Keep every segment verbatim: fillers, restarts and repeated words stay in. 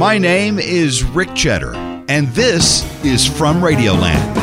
My name is Rick Cheddar, and this is From Radioland.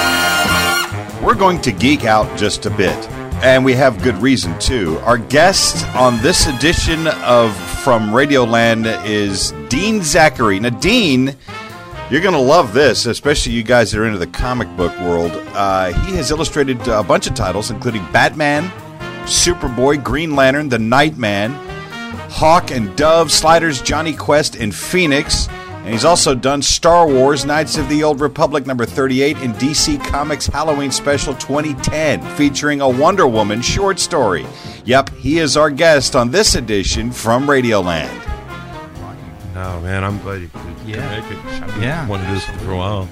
We're going to geek out just a bit, and we have good reason to. Our guest on this edition of From Radioland is Dean Zachary. Now, Dean, you're going to love this, especially you guys that are into the comic book world. Uh, he has illustrated a bunch of titles, including Batman, Superboy, Green Lantern, The Nightman, Hawk and Dove, Sliders, Johnny Quest, and Phoenix. And he's also done Star Wars, Knights of the Old Republic number thirty-eight, and D C Comics Halloween Special twenty ten, featuring a Wonder Woman short story. Yep, he is our guest on this edition from Radioland. Oh, man, I'm glad you could Yeah. make it. I've been Yeah. wanting to do this for a while.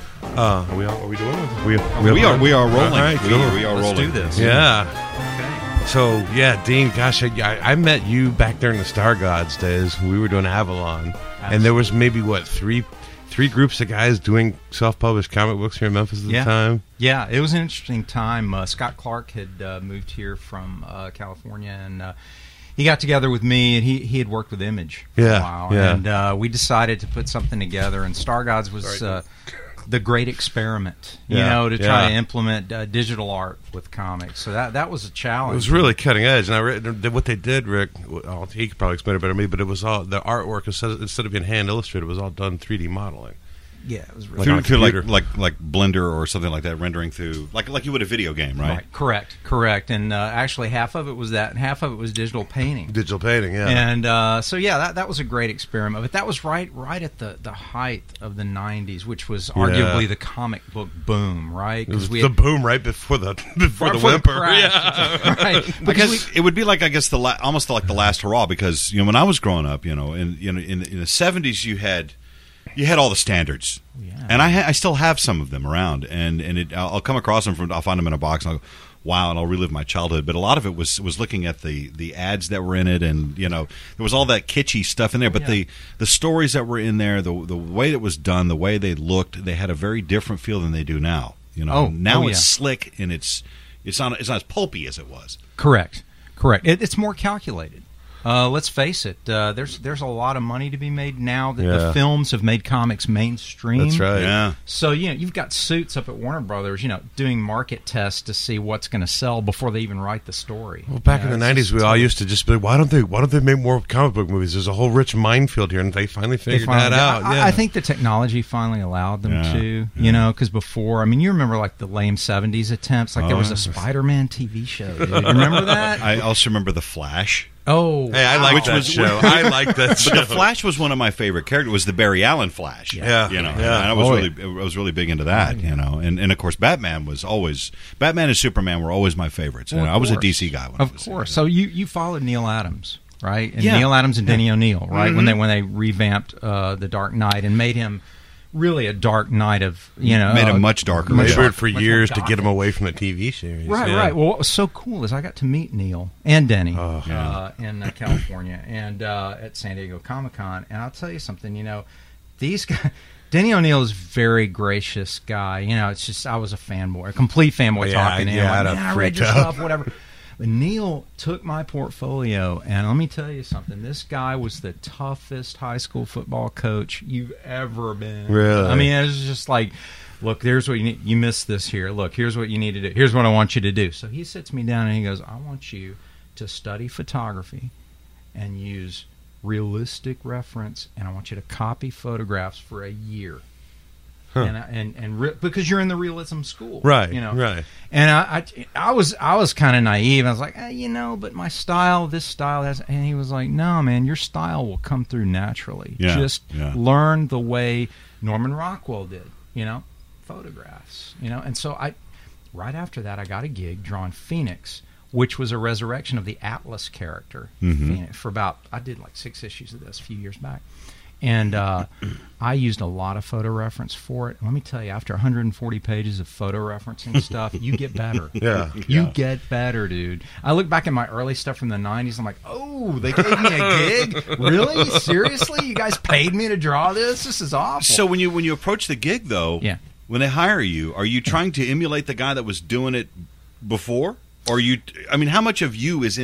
Uh, are we, are we doing it? We, We are, we are rolling. All right, we, cool. we are Let's rolling. do this. Yeah. Okay. So, yeah, Dean, gosh, I, I I met you back there in the Star Gods days. We were doing Avalon. And there was maybe, what, three three groups of guys doing self-published comic books here in Memphis at Yeah. the time? Yeah, it was an interesting time. Uh, Scott Clark had uh, moved here from uh, California, and uh, he got together with me, and he, he had worked with Image for Yeah, a while. yeah. And uh, we decided to put something together, and Star Gods was uh, the great experiment, you Yeah, know, to try yeah. to implement uh, digital art with comics. So that that was a challenge. It was really cutting edge. And I read, what they did, Rick, well, he could probably explain it better than me, but it was all, the artwork, instead of, instead of being hand illustrated, it was all done three D modeling. Yeah, it was really Like on Through, a through like, computer. like like Blender or something like that, rendering through like like you would a video game, right? Right, correct, correct. And uh, actually, half of it was that, and half of it was digital painting. Digital painting, yeah. And uh, so, yeah, that that was a great experiment. But that was right right at the, the height of the nineties, which was arguably the comic book boom, right? It was we the had, boom right before the before the before the whimper. crash. Yeah. Right. Because we- it would be like, I guess, the la- almost like the last hurrah. Because you know, when I was growing up, you know, in you know, in, in the seventies, you had you had all the standards, Yeah. and I ha- I still have some of them around, and and it, I'll, I'll come across them from I'll find them in a box, and I'll go, wow, and I'll relive my childhood. But a lot of it was was looking at the the ads that were in it, and you know, there was all that kitschy stuff in there. But yeah. the the stories that were in there, the the way it was done, the way they looked, they had a very different feel than they do now. You know, Oh, now oh, it's yeah. slick and it's it's not it's not as pulpy as it was. correct, correct. It, it's more calculated. Uh, let's face it. Uh, there's there's a lot of money to be made now that Yeah. the films have made comics mainstream. That's right. Yeah. So, you know, you've got suits up at Warner Brothers, you know, doing market tests to see what's going to sell before they even write the story. Well, back You in know, the it's nineties, just- we all used to just be like, why don't they why don't they make more comic book movies? There's a whole rich minefield here, and they finally they figured finally- that out. I, yeah. I think the technology finally allowed them Yeah, to, you know, because before, I mean, you remember like the lame seventies attempts, like there Oh, was a yeah. Spider-Man T V show, dude. Remember that? I also remember the Flash. oh, Hey, I like Which that was- show. I like that show. But the Flash was one of my favorite characters. Was the Barry Allen Flash? Yeah. you know, Yeah. and I was Oh, really, I was really big into that. You know, and, and of course, Batman was always Batman and Superman were always my favorites. And Well, of I was a course. D C guy. When I Of was course. So you, you followed Neil Adams, right? And Yeah. Neil Adams and Denny O'Neil, right? Mm-hmm. When they when they revamped uh, the Dark Knight and made him really a Dark Knight of you know Made him uh, much darker. much Labored darker, for much more years to get gothic. him away from the T V series. Right, yeah. right. Well, what was so cool is I got to meet Neil and Denny Oh. uh, in uh, California and uh, at San Diego Comic Con, and I'll tell you something. You know, these guys. Denny O'Neil is a very gracious guy. You know, it's just I was a fanboy, a complete fanboy Yeah, talking to him. yeah, Like, I'd man, have I read freaked your out." stuff, whatever. But Neil took my portfolio, and let me tell you something. This guy was the toughest high school football coach you've ever been. Really? I mean, it was just like, look, here's what you need. You missed this here. Look, here's what you need to do. Here's what I want you to do. So he sits me down and he goes, I want you to study photography and use realistic reference, and I want you to copy photographs for a year. Huh. And I- and and re- because you're in the realism school, Right, You know, right. And I I, I was I was kind of naive. I was like, eh, you know, but my style, this style has. And he was like, no, man, your style will come through naturally. Yeah, Just yeah. learn the way Norman Rockwell did. You know, photographs. You know, and so I, right after that, I got a gig drawing Phoenix, which was a resurrection of the Atlas character. Mhm. Phoenix, for about I did like six issues of this a few years back. And uh, I used a lot of photo reference for it. Let me tell you, after one hundred forty pages of photo referencing stuff, you get better. Yeah. You Yeah. get better, dude. I look back at my early stuff from the nineties. I'm like, oh, they gave me a gig? Really? Seriously? You guys paid me to draw this? This is awful. So when you when you approach the gig, though, Yeah. when they hire you, are you trying to emulate the guy that was doing it before? Or you? I mean, how much of you is in that?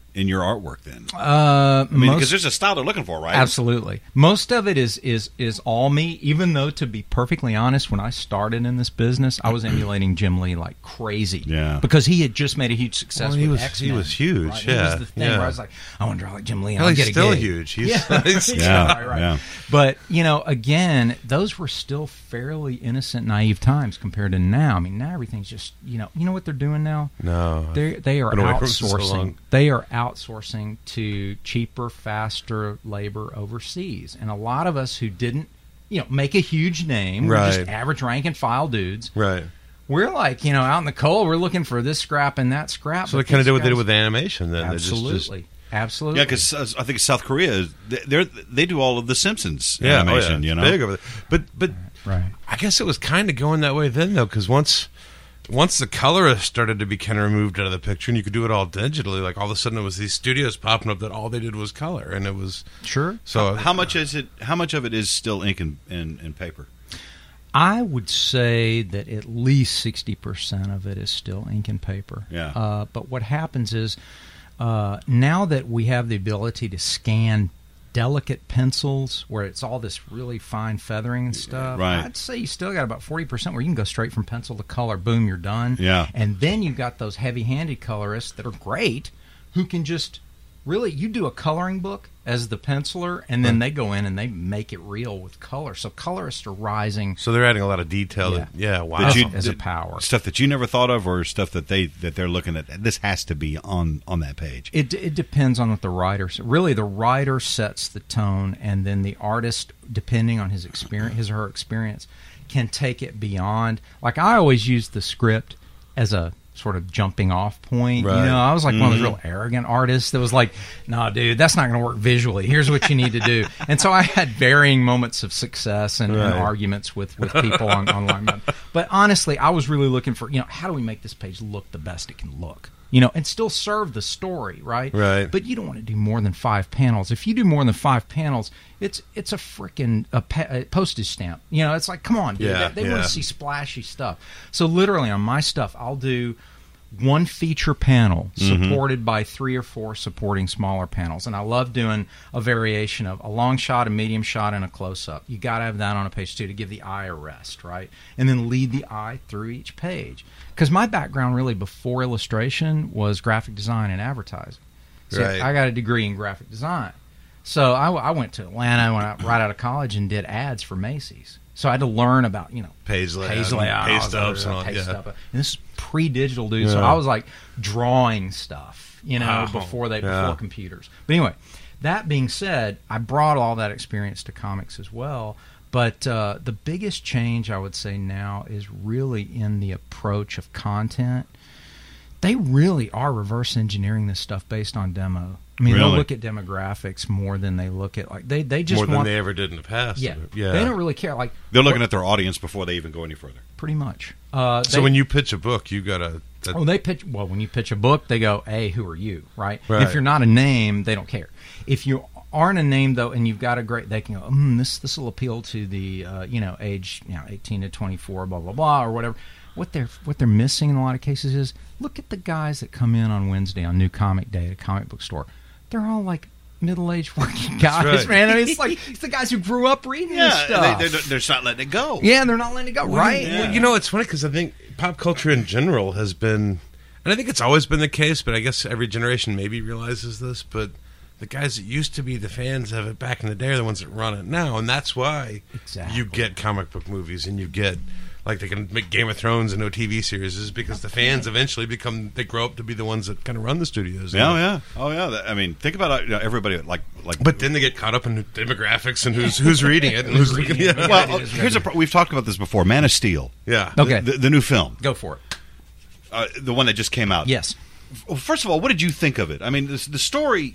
in your artwork then? Uh, I mean, most- because there's a style they're looking for, right? Absolutely. Most of it is is is all me, even though, to be perfectly honest, when I started in this business, I was emulating Jim Lee like crazy. Yeah. Because he had just made a huge success Well, he with was- X-Men. he was huge, Right? yeah, He was the thing yeah. where I was like, I want to draw like Jim Lee and Hell, I'll he's get a still gig. huge. He's, Yeah. he's- Yeah, right, right. yeah. But, you know, again, those were still fairly innocent, naive times compared to now. I mean, now everything's just, you know, you know what they're doing now? No. They they are Been away from it for so outsourcing. long. They are outsourcing to cheaper, faster labor overseas, and a lot of us who didn't, you know, make a huge name, we're just Right. average rank and file dudes. Right. We're like, you know, out in the cold, we're looking for this scrap and that scrap. So they but kind of these did what they did guys- with animation then. They just- just- Absolutely, absolutely. Yeah, because uh, I think South Korea, they they're, they do all of the Simpsons yeah, oh, animation, yeah, you know? big over there. But, but right. I guess it was kind of going that way then, though, because once once the colorist started to be kind of removed out of the picture and you could do it all digitally, like all of a sudden it was these studios popping up that all they did was color, and it was Sure. so. How much is it? How much of it is still ink and, and, and paper? I would say that at least sixty percent of it is still ink and paper. Yeah. Uh, but what happens is uh, now that we have the ability to scan delicate pencils where it's all this really fine feathering and stuff, Right. I'd say you still got about forty percent where you can go straight from pencil to color. Boom, you're done. Yeah. And then you've got those heavy-handed colorists that are great who can just really, you do a coloring book as the penciler, and then they go in and they make it real with color. So colorists are rising. So they're adding a lot of detail. Yeah. That, yeah, wow. That you- as a that- power. Stuff that you never thought of, or stuff that they that they're looking at. This has to be on on that page. It it depends on what the writer. Really, the writer sets the tone, and then the artist, depending on his experience, his or her experience, can take it beyond. Like I always use the script as a sort of jumping off point. Right. You know, I was like one of those Mm-hmm. real arrogant artists that was like, "No, dude, that's not going to work visually. Here's what you need to do." And so I had varying moments of success and, and Right. arguments with with people on online. But honestly, I was really looking for, you know, how do we make this page look the best it can look? You know, and still serve the story, right? Right. But you don't want to do more than five panels. If you do more than five panels, it's it's a freaking a, pa- a postage stamp. You know, it's like, come on, dude. Yeah, they they want yeah. to see splashy stuff. So literally on my stuff, I'll do one feature panel supported by three or four supporting smaller panels. And I love doing a variation of a long shot, a medium shot, and a close-up. You got to have that on a page, too, to give the eye a rest, right? And then lead the eye through each page. Because my background really before illustration was graphic design and advertising. So Right. I got a degree in graphic design. So I, I went to Atlanta when I, right out of college and did ads for Macy's. So I had to learn about, you know, Page layout, page layout, pay all that stubs and all- pay yeah. stub. And this is pre-digital, dude. So Yeah. I was like drawing stuff, you know, Wow. before they Yeah. before computers. But anyway, that being said, I brought all that experience to comics as well. But uh, the biggest change I would say now is really in the approach of content. They really are reverse engineering this stuff based on demo. I mean, Really? they'll look at demographics more than they look at like they they just more than want they ever did in the past. yeah, yeah. They don't really care. Like They're looking at their audience before they even go any further. pretty much. Uh, So they- when you pitch a book, you gotta. That, Oh, they pitch. Well, when you pitch a book, they go, "Hey, who are you?" Right? Right. If you're not a name, they don't care. If you aren't a name though, and you've got a great, they can go, mm, "This this will appeal to the uh, you know age you know eighteen to twenty-four, blah blah blah, or whatever." What they're what they're missing in a lot of cases is look at the guys that come in on Wednesday on New Comic Day at a comic book store. They're all like middle-aged working guys, right. man. I mean, it's like it's the guys who grew up reading this stuff. they, they're, they're just not letting it go. yeah, and they're not letting it go. Right? yeah. Well, you know, it's funny because I think pop culture in general has been, and I think it's always been the case, but I guess every generation maybe realizes this, but the guys that used to be the fans of it back in the day are the ones that run it now, and that's why Exactly. you get comic book movies and you get, like they can make Game of Thrones and no T V series, is because the fans eventually become, they grow up to be the ones that kind of run the studios. Yeah, yeah, oh yeah. That- I mean, think about uh, you know, everybody like like. But then they get caught up in demographics and who's who's reading it and who's looking at it. well, uh, here's a. pro- We've talked about this before. Man of Steel. Yeah. Okay. The, the, the new film, Go for it. uh, the one that just came out. Yes. Well, first of all, what did you think of it? I mean, this, the story.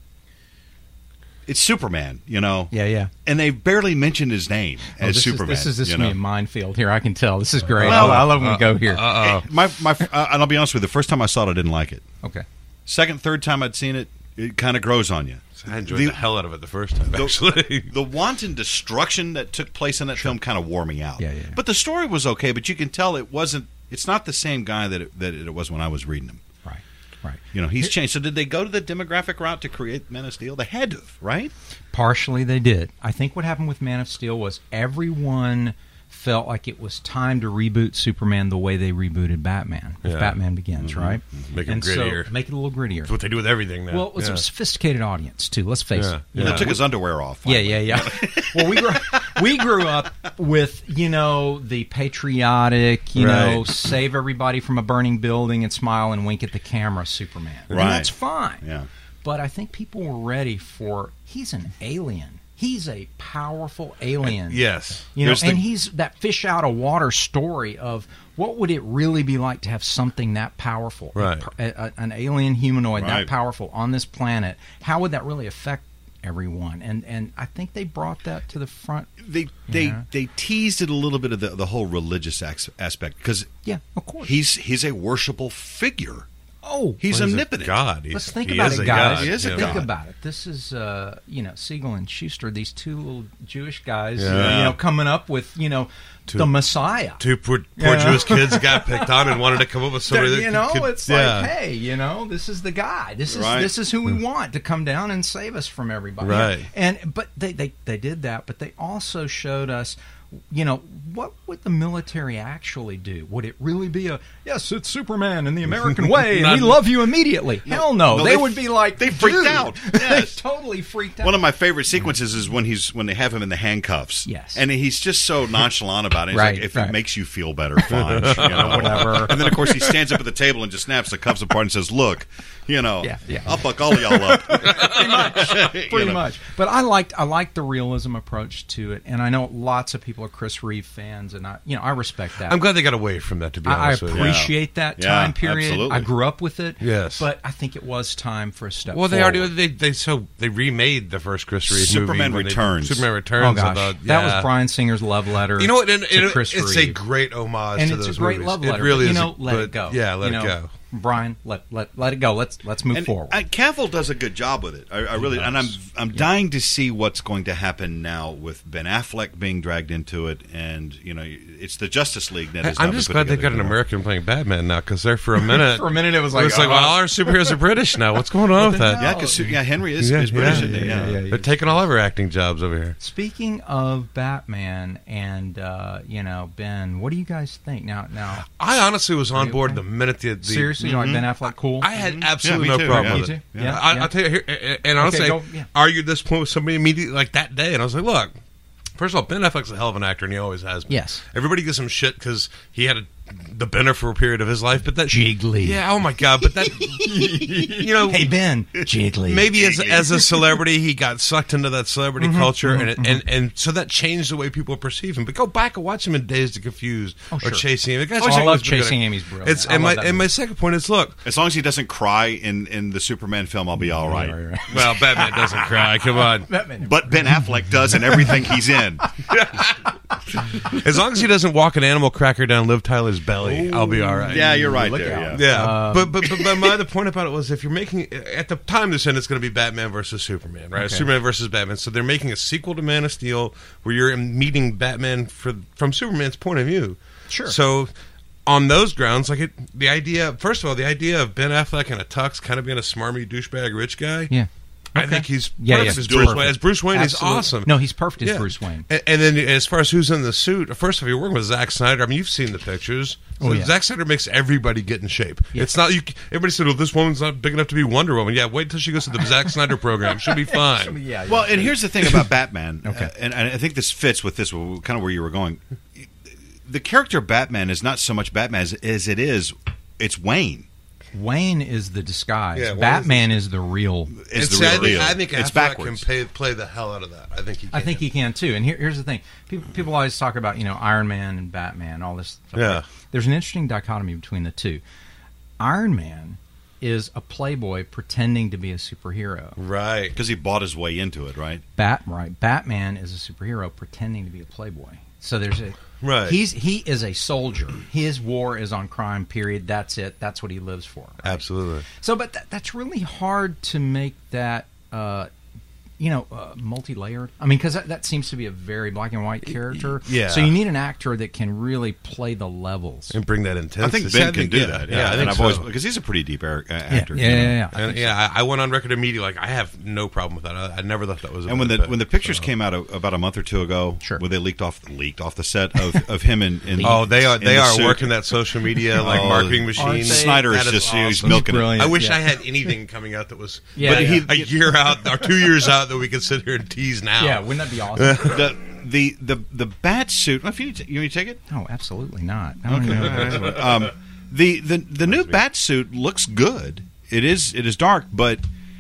It's Superman, you know. Yeah, yeah. And they barely mentioned his name Oh, as this Superman. Is, this is this you is me know? a minefield here. I can tell. This is great. Well, I, I love when we go here. Uh-oh. My my, uh, and I'll be honest with you. The first time I saw it, I didn't like it. Okay. Second, third time I'd seen it, it kind of grows on you. I enjoyed The- the, hell out of it the first time, The- actually. The wanton destruction that took place in that film kind of wore me out. Yeah, yeah. But the story was okay. But you can tell it wasn't. It's not the same guy that it, that it was when I was reading him. Right. Right. You know, he's changed. So did they go to the demographic route to create Man of Steel? They had to, right? Partially they did. I think what happened with Man of Steel was everyone felt like it was time to reboot Superman the way they rebooted Batman. With Yeah. Batman Begins, Mm-hmm. right? Make him and grittier. So make it a little grittier. That's what they do with everything now. Well, it was yeah. a sophisticated audience, too. Let's face Yeah. it. You know, took his underwear off. Yeah, finally. yeah, yeah. Well, we grew we grew up with, you know, the patriotic, you know, Right. save everybody from a burning building and smile and wink at the camera Superman. And Right. that's fine. Yeah. But I think people were ready for, he's an alien. He's a powerful alien. Yes. You know, There's the- and he's that fish out of water story of what would it really be like to have something that powerful, Right. a, a, an alien humanoid Right. that powerful on this planet. How would that really affect everyone? And and I think they brought that to the front. They they Yeah. they teased it a little bit of the the whole religious ex- aspect because Yeah, of course. he's he's a worshipable figure. oh, He's Well, he's a omnipotent. God. He's, let's think he about is it, a guys. God. He is a yeah. Think God. about it. This is, uh, you know, Siegel and Schuster, these two little Jewish guys, Yeah. you know, coming up with, you know, the Messiah. Two poor, poor Yeah. Jewish kids got picked on and wanted to come up with somebody that you know, could, it's yeah. like, hey, you know, this is the guy. This is Right. this is who we want to come down and save us from everybody. Right. And but they, they they did that, but they also showed us, you know, what would the military actually do? Would it really be a yes, it's Superman in the American way, and we Not- love you immediately? Hell no, No, they, they- would be like they freaked dude. out. They Yes. totally freaked out. One of my favorite sequences is when he's when they have him in the handcuffs. Yes. and he's just so nonchalant about it. He's Right, like, if right. it makes you feel better, fine. You know, Whatever. And then of course he stands up at the table and just snaps the cuffs apart and says, "Look, you know, Yeah, yeah. I'll buck all of y'all up." pretty much, You pretty know. much. But I liked I liked the realism approach to it, and I know lots of people are Chris Reeve fans, and I you know I respect that. I'm glad they got away from that, to be I, I honest with you. appreciate that Yeah, time period. absolutely. I grew up with it. Yes. but I think it was time for a step. Well, they forward. already they they so they remade the first Chris Reeve Superman movie when they- Returns. Superman Oh Returns. gosh, about, that yeah. was Bryan Singer's love letter. You know what? And, to and Chris it's Reeve. a great homage and to it's those a great movies. love It letter. really but, is. you a- know, let but, it go. Yeah, let You it know, go. Brian, let let let it go. Let's let's move And forward. uh, Cavill does a good job with it. I, I really, and I'm I'm dying to see what's going to happen now with Ben Affleck being dragged into it, and you know, it's the Justice League that is. I'm now just been glad put they've got together. an American playing Batman now, because there for a minute, For a minute, it was it like, was like, oh, well, all our superheroes are British now. What's going on with the that? hell? Yeah, because yeah, Henry is, Yeah, is British. yeah, isn't he? yeah, yeah, yeah. They're taking all of our acting jobs over here. Speaking of Batman and uh, you know Ben, what do you guys think now? Now, I honestly was on you board okay? the minute the, the seriously, you like Ben Affleck? Cool. I had Yeah, absolutely me no too, problem yeah. with Me it. too. Yeah, I, yeah. I'll tell you, here, and honestly, go, yeah. argued this point with somebody immediately like that day, and I was like, look, first of all, Ben Affleck's a hell of an actor, and he always has been. Yes. Everybody gives him shit because he had a, the Benner for a period of his life, but that Jiggly. yeah, oh my god, but that you know, Hey Ben, Jiggly. maybe as as a celebrity, he got sucked into that celebrity Mm-hmm, culture, and, it, and and so that changed the way people perceive him. But go back and watch him in Dazed and Confused Oh, or sure. Chasing Amy. The guy's Oh, I always love been good Chasing at- Amy's brilliant. It's I and love my that and my movie. second point is, look, As long as he doesn't cry in, in the Superman film, I'll be all right. well, Batman doesn't cry. Come on. Batman. But Ben Affleck does in everything he's in. As long as he doesn't walk an animal cracker down Liv Tyler's belly, I'll be all right. Yeah, you're right Look there. out. Yeah. Yeah, Um, but, but but but my other point about it was if you're making at the time they said it's going to be Batman versus Superman, right? Okay. Superman versus Batman. So they're making a sequel to Man of Steel where you're meeting Batman for, from Superman's point of view. Sure. So on those grounds, like it, the idea, first of all, the idea of Ben Affleck in a tux, kind of being a smarmy douchebag rich guy. Yeah. I Okay. think he's Yeah, perfect yeah. as Bruce Perfect. Wayne. As Bruce Wayne, Absolutely. he's awesome. No, he's perfect as Yeah. Bruce Wayne. And, and then as far as who's in the suit, first of all, you're working with Zack Snyder. I mean, you've seen the pictures. Oh, So yeah. Zack Snyder makes everybody get in shape. Yeah. It's not you. Everybody said, "Well, this woman's not big enough to be Wonder Woman." Yeah, wait till she goes to the Zack Snyder program. She'll be fine. Yeah. Well, and here's the thing about Batman, Okay. uh, and, and I think this fits with this, kind of where you were going. The character of Batman is not so much Batman as, as it is, it's Wayne. Wayne is the disguise. Yeah, Wayne Batman is the real. It's And the see, real I think, deal. I think it's Affleck backwards. can pay, play the hell out of that. I think he. Can. I think he can too. And here, here's the thing: people, people always talk about you know Iron Man and Batman, all this. Stuff. Yeah. There's an interesting dichotomy between the two. Iron Man is a playboy pretending to be a superhero. Right. Because he bought his way into it, right? Bat right. Batman is a superhero pretending to be a playboy. So there's a Right. He's he is a soldier. His war is on crime. Period. That's it. That's what he lives for. Right? Absolutely. So, but that, that's really hard to make that, uh, you know, uh, multi-layered. I mean, because that, that seems to be a very black and white character. Yeah. So you need an actor that can really play the levels and bring that intensity. I think Ben can do yeah, that. Yeah, yeah I and think I've so. always because he's a pretty deep er- uh, actor. Yeah, yeah, yeah. yeah. And, yeah, I, I went on record immediately like I have no problem with that. I, I never thought that was. A and when the bit, when the pictures so. came out a, about a month or two ago, Sure. where they leaked off leaked off the set of, of him in, in oh, they are in they the are suit. working that social media like Oh, marketing aren't machine. they? Snyder is That just he's awesome. milking it. Brilliant. I wish Yeah. I had anything coming out that was Yeah, but yeah. a year out or two years out that we could sit here and tease now. Yeah, wouldn't that be awesome? the the the the bat suit. If you need to, you want me to take it? Oh, absolutely not. I don't Okay. know. um, the the the new bat suit looks good. It is it is dark, but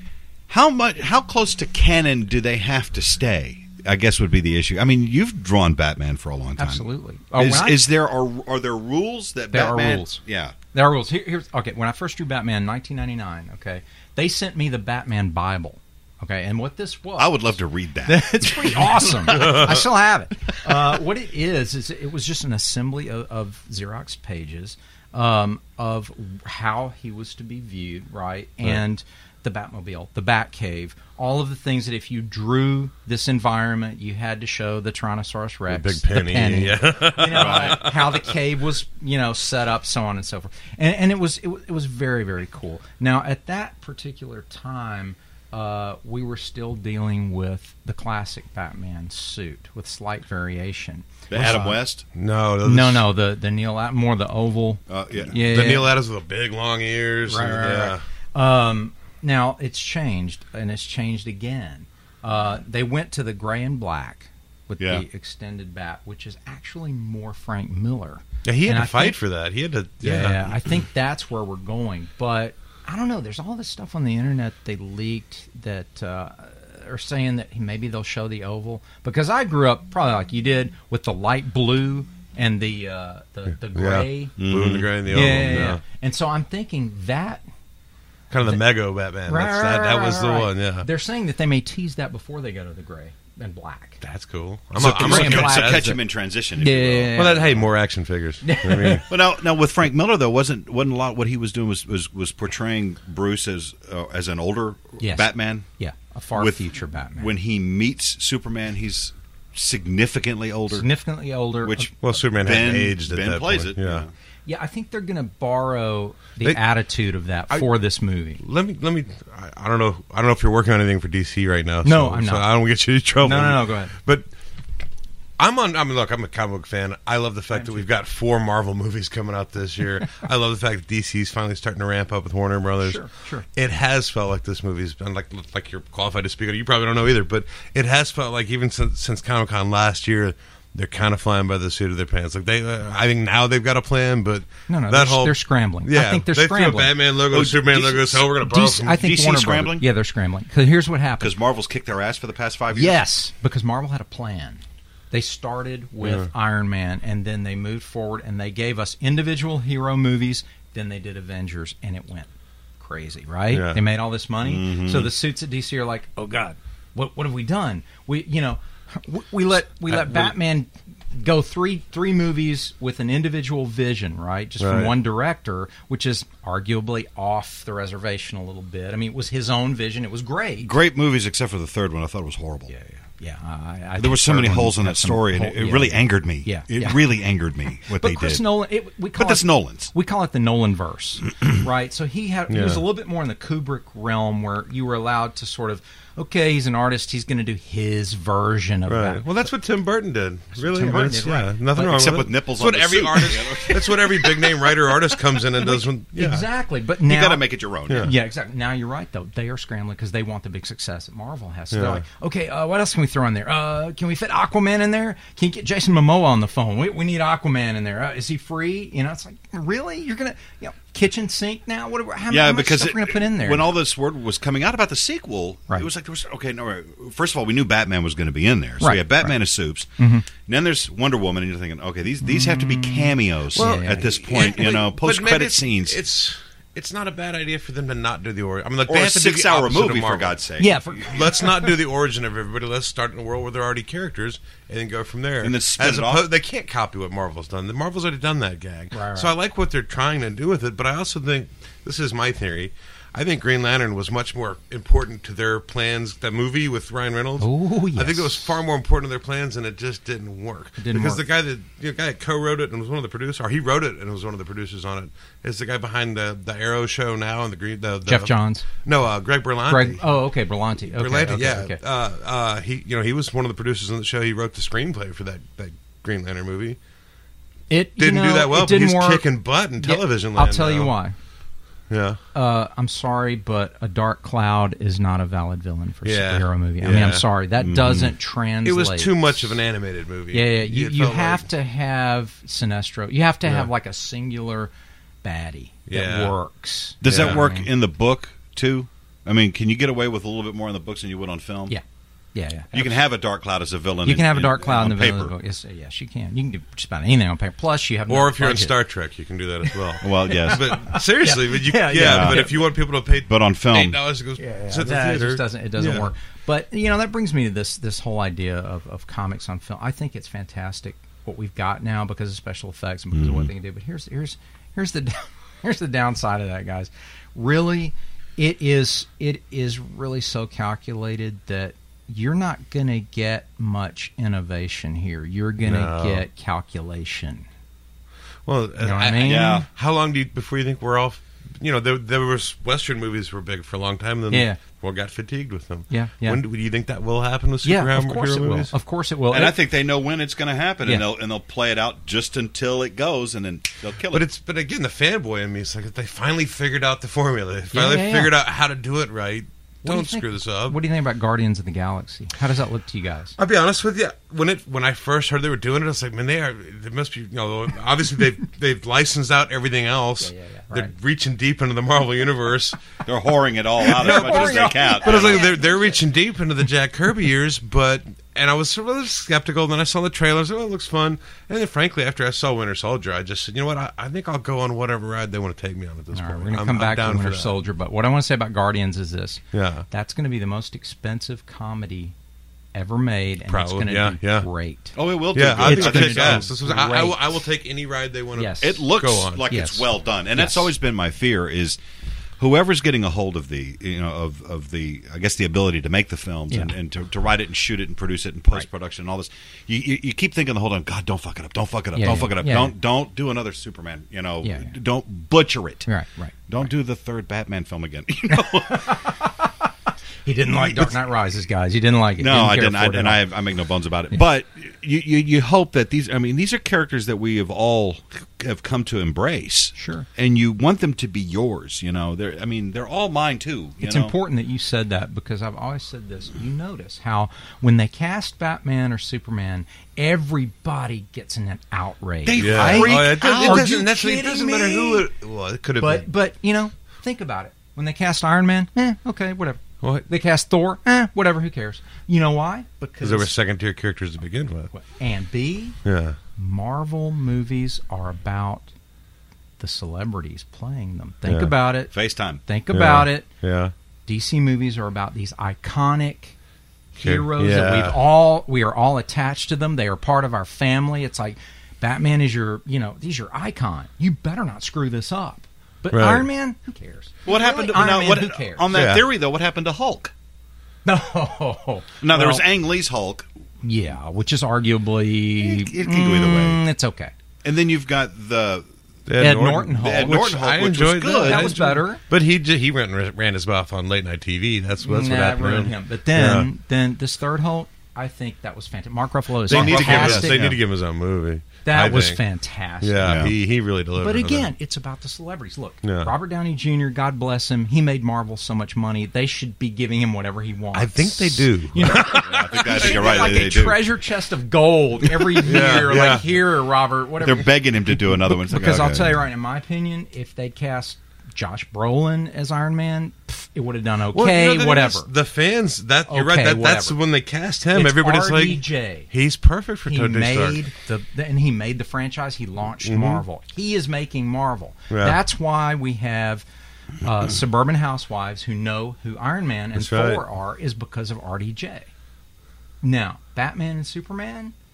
how much how close to canon do they have to stay? I guess would be the issue. I mean, you've drawn Batman for a long time. Absolutely. Oh, Is, when I- is there are, are there rules that There are Batman? rules. Yeah. There are rules. Here, here's okay. When I first drew Batman in nineteen ninety-nine, okay, they sent me the Batman Bible. Okay, and what this was, I would love to read that. it's pretty awesome. I still have it. Uh, what it is is it was just an assembly of, of Xerox pages um, of how he was to be viewed, right? And the Batmobile, the Batcave, all of the things that if you drew this environment, you had to show the Tyrannosaurus Rex, The big penny, penny yeah. you know, like how the cave was, you know, set up, so on and so forth. And, and it was it, was- it was very very cool. Now at that particular time. Uh, we were still dealing with the classic Batman suit with slight variation. The Adam Uh, West. No, those- No, no, the the Neil Ad- more the oval. Uh, yeah. Yeah, The yeah. Neil Adams with the big long ears. Right, and, right, yeah. right. Um, now it's changed, and it's changed again. Uh, they went to the gray and black with Yeah. the extended bat, which is actually more Frank Miller. Yeah, he had And to I fight think- for that. He had to. Yeah, Yeah, I think that's where we're going. But I don't know. There's all this stuff on the internet they leaked that uh, are saying that maybe they'll show the oval. Because I grew up probably like you did with the light blue and the uh, the, the gray. Blue and the gray and the Yeah, oval. yeah, Yeah, yeah. And so I'm thinking that kind of the Mego Batman. right, That's, that, right, that was right, the right. one. Yeah, They're saying that they may tease that before they go to the gray and black. that's cool. I'm, So, a, I'm gray a and so black. catch him in transition. If Yeah, you will. yeah, yeah. Well, that, hey, more action figures. I mean, Well, now, now with Frank Miller though, wasn't wasn't a lot what he was doing was was, was portraying Bruce as uh, as an older Yes. Batman. Yeah, a far With- future Batman. When he meets Superman, he's significantly older. Significantly older. Which well, Superman Ben, hadn't aged at Ben that plays point. it. Yeah. Yeah, I think they're going to borrow the They- attitude of that I- for this movie. Let me. Let me. I, I don't know. I don't know if you're working on anything for D C right now. No, so, I'm so not. I don't get you in trouble. No, no, no, go ahead. But I'm on. I mean, look, I'm a comic book fan. I love the fact that we've got four Marvel movies coming out this year. I love the fact that D C's finally starting to ramp up with Warner Brothers. Sure, sure. It has felt like this movie's been like like you're qualified to speak on. You probably don't know either, but it has felt like even since since Comic Con last year. They're kind of flying by the seat of their pants. Like they, uh, I think now they've got a plan, but No, no, that they're, whole they're scrambling. yeah, I think they're they scrambling. threw a Batman logo, Oh, a Superman D C logo. So we're going to borrow D C, from I think D C Warner scrambling? Brothers. Yeah, they're scrambling. Because here's what happened. because Marvel's kicked their ass for the past five years. Yes, because Marvel had a plan. They started with Yeah. Iron Man, and then they moved forward, and they gave us individual hero movies. Then they did Avengers, and it went crazy, right? Yeah. They made all this money. Mm-hmm. So the suits at D C are like, oh God, what what have we done? We you know, we, we let we Uh, let we- Batman go three three movies with an individual vision, right? Just from Right. one director, which is arguably off the reservation a little bit. I mean, it was his own vision. It was great. Great movies, except for the third one. I thought it was horrible. Yeah, yeah. Yeah, I, I There were think so many third one holes in had that some story, and hole- it, it yeah. really angered me. Yeah, it yeah. really angered me what But they Chris did. Nolan, it, we call But that's it, Nolan's. We call it the Nolan verse, right? So he had he Yeah. was a little bit more in the Kubrick realm, where you were allowed to sort of, okay, he's an artist, he's going to do his version of Right. that. Well, that's what Tim Burton did. Really, Tim I mean, Burton it's- did, yeah, right. nothing But- wrong Except with, with it. nipples That's what on the every suit. artist. That's what every big name writer artist comes in and does. When, yeah. Exactly, but You now got to make it your own. Yeah. Yeah, exactly. Now you're right, though. They are scrambling because they want the big success that Marvel has. So they're Yeah. like, okay, uh, what else can we throw in there? Uh, can we fit Aquaman in there? Can you get Jason Momoa on the phone? We, we need Aquaman in there. Uh, is he free? You know, it's like, really? You're gonna, you know, kitchen sink now? What? How, Yeah, how much because stuff it, we're gonna put in there? when all this word was coming out about the sequel, Right. it was like there was okay. No, right. First of all, we knew Batman was going to be in there, so Right, we had Batman right. as Soups. Mm-hmm. And then there's Wonder Woman, and you're thinking, okay, these these have to be cameos Well, at this point. Yeah, you know, but- but post maybe credit it's- scenes, It's it's not a bad idea for them to not do the origin. I mean, like or they a have to do the six hour opposite of movie for Marvel. God's sake. yeah, for, Let's not do the origin of everybody. Let's start in a world where there are already characters and then go from there. And then spin As it opposed, off? They can't copy what Marvel's done. The Marvel's already done that gag. Right, right. So I like what they're trying to do with it, but I also think this is my theory. I think Green Lantern was much more important to their plans. That movie with Ryan Reynolds. Oh, yes. I think it was far more important to their plans, and it just didn't work. It didn't because work. the guy that you know, guy that co-wrote it and was one of the producers, or he wrote it and was one of the producers on it, is the guy behind the the Arrow show now and the Green. The, the, Jeff Johns. No, uh, Greg Berlanti. Greg. Oh, okay, Berlanti. Okay, Berlanti, okay, yeah. okay. Uh, uh, he, you know, he was one of the producers on the show. He wrote the screenplay for that, that Green Lantern movie. It Didn't you know, do that well, It but didn't he's work. kicking butt in Yeah, television land I'll tell you now. why. Yeah. Uh, I'm sorry, but a Dark Cloud is not a valid villain for a Yeah. superhero movie. I mean, Yeah. I'm sorry. That doesn't translate. It was too much of an animated movie. Yeah, yeah. You, It you felt have like- to have Sinestro. You have to Yeah. have like a singular baddie that Yeah. works. Does Yeah. that work in the book too? I mean, can you get away with a little bit more in the books than you would on film? Yeah. Yeah, yeah. You can have a Dark Cloud as a villain. You can in- have a Dark in- Cloud in on the paper. villain book. Yes, yes, you can. You can do just about anything on paper. Plus, you have no Or if you're in budget. Star Trek, you can do that as well. Well, yes, But seriously, but you, Yeah, yeah, yeah. but Yeah. if you want people to pay but on film, eight dollars to go Yeah, yeah. sit in the That theater, just doesn't it doesn't Yeah. work. But you know that brings me to this this whole idea of, of comics on film. I think it's fantastic what we've got now because of special effects and because of what they can do. But here's here's here's the here's the downside of that, guys. Really, it is it is really so calculated that you're not going to get much innovation here. You're going to No. get calculation. Well, You know what I mean? yeah. How long do you before you think we're all? You know, there, there was Western movies were big for a long time. Then Yeah. we got fatigued with them. Yeah, yeah. When do, do you think that will happen with Yeah, superhero of course it will. movies? Of course it will. and It- I think they know when it's going to happen, Yeah. and they'll and they'll play it out just until it goes, and then they'll kill it. But it's but again, the fanboy in me is like they finally figured out the formula. They finally yeah, yeah. figured out how to do it right. What do you Don't think- screw this up. What do you think about Guardians of the Galaxy? How does that look to you guys? I'll be honest with you. When it when I first heard they were doing it, I was like, man, they are. They must be. You know, obviously they've they've licensed out everything else. Yeah, yeah, yeah. They're Right. reaching deep into the Marvel universe. They're whoring it all out as much as they can. But I was like, they're they're reaching deep into the Jack Kirby years. But and I was sort of skeptical. Then I saw the trailers. Oh, it looks fun. And then, frankly, after I saw Winter Soldier, I just said, you know what? I, I think I'll go on whatever ride they want to take me on at this All right, point. we're going to I'm- come I'm back to down for Winter that. Soldier, but what I want to say about Guardians is this. Yeah. That's going to be the most expensive comedy ever made, and it's Probably, going to yeah, do yeah. great. Oh, it will. Yeah, do I good. It's think gonna kick do ass. This was, I, I, great. will, I will take any ride they want to. Yes. It looks Go on. like Yes. it's well done, and Yes. that's always been my fear. Is whoever's getting a hold of the you know of, of the I guess the ability to make the films and, Yeah. and to, to write it and shoot it and produce it and post production and all this. You, you you keep thinking the whole time, God, don't fuck it up, don't fuck it up, Yeah, don't yeah, fuck it up, yeah, don't yeah. don't do another Superman. You know, Yeah, yeah. don't butcher it. Right, right. Don't do the third Batman film again. You know? He didn't like Dark Knight Rises, guys. He didn't like it. No, I care didn't, I, for it and at all. I, I make no bones about it. But you, you you hope that these, I mean, these are characters that we have all have come to embrace. Sure. And you want them to be yours. You know, they're, I mean, they're all mine too. You It's know? important that you said that because I've always said this. You notice how when they cast Batman or Superman, everybody gets in an outrage. They Yeah. freak Oh, yeah, it, does, out. it Are doesn't, you that's, it kidding doesn't matter me? who it. Well, it could have But been. but you know, think about it. When they cast Iron Man, eh, okay, whatever. What? They cast Thor, eh, whatever. Who cares? You know why? Because Because they were second tier characters to begin with. and B, Yeah. Marvel movies are about the celebrities playing them. Think Yeah. about it. FaceTime. Think about Yeah. it. Yeah. D C movies are about these iconic heroes Yeah. that we've all we are all attached to them. They are part of our family. It's like Batman is your, you know, he's your icon. You better not screw this up. But Right. Iron Man, who cares? What Really? happened to Iron now, Man, what, who cares? on that Yeah. theory though? What happened to Hulk? No. Now there was Well, Ang Lee's Hulk, yeah, which is arguably It- it can go either way. mm, It's okay. and then you've got the Ed Norton Hulk, the Ed which Norton Hulk, I which was enjoyed good. that. That I was enjoyed- better. But he j- he ran, ran his mouth on late night T V. That's, that's Nah, what happened. ruined to him. But then, then this third Hulk, I think that was fantastic. Mark Ruffalo is They need, to give him, fantastic. they need to give him his own movie. that I was think. fantastic. Yeah, Yeah. He, he really delivered. But on again, that. it's about the celebrities. Look, Yeah. Robert Downey Junior, God bless him, he made Marvel so much money. They should be giving him whatever he wants. I think they do. You know, Yeah, I think, I think you're right. like they, a they do. treasure chest of gold every year. Yeah, yeah. Like, here, Robert, whatever. They're begging him to do another one. It's like, because I'll okay. tell you right, in my opinion, if they cast Josh Brolin as Iron Man, pff, it would have done okay, Well, you know, the thing whatever. is, The fans, that you're Okay, right. That, that's whatever. when they cast him. It's Everybody's R D J. like, he's perfect for He Tony Stark. made the, the and he made the franchise. He launched Marvel. He is making Marvel. Yeah. That's why we have uh, suburban housewives who know who Iron Man and That's Thor right. are, is because of R D J. Now, Batman and Superman,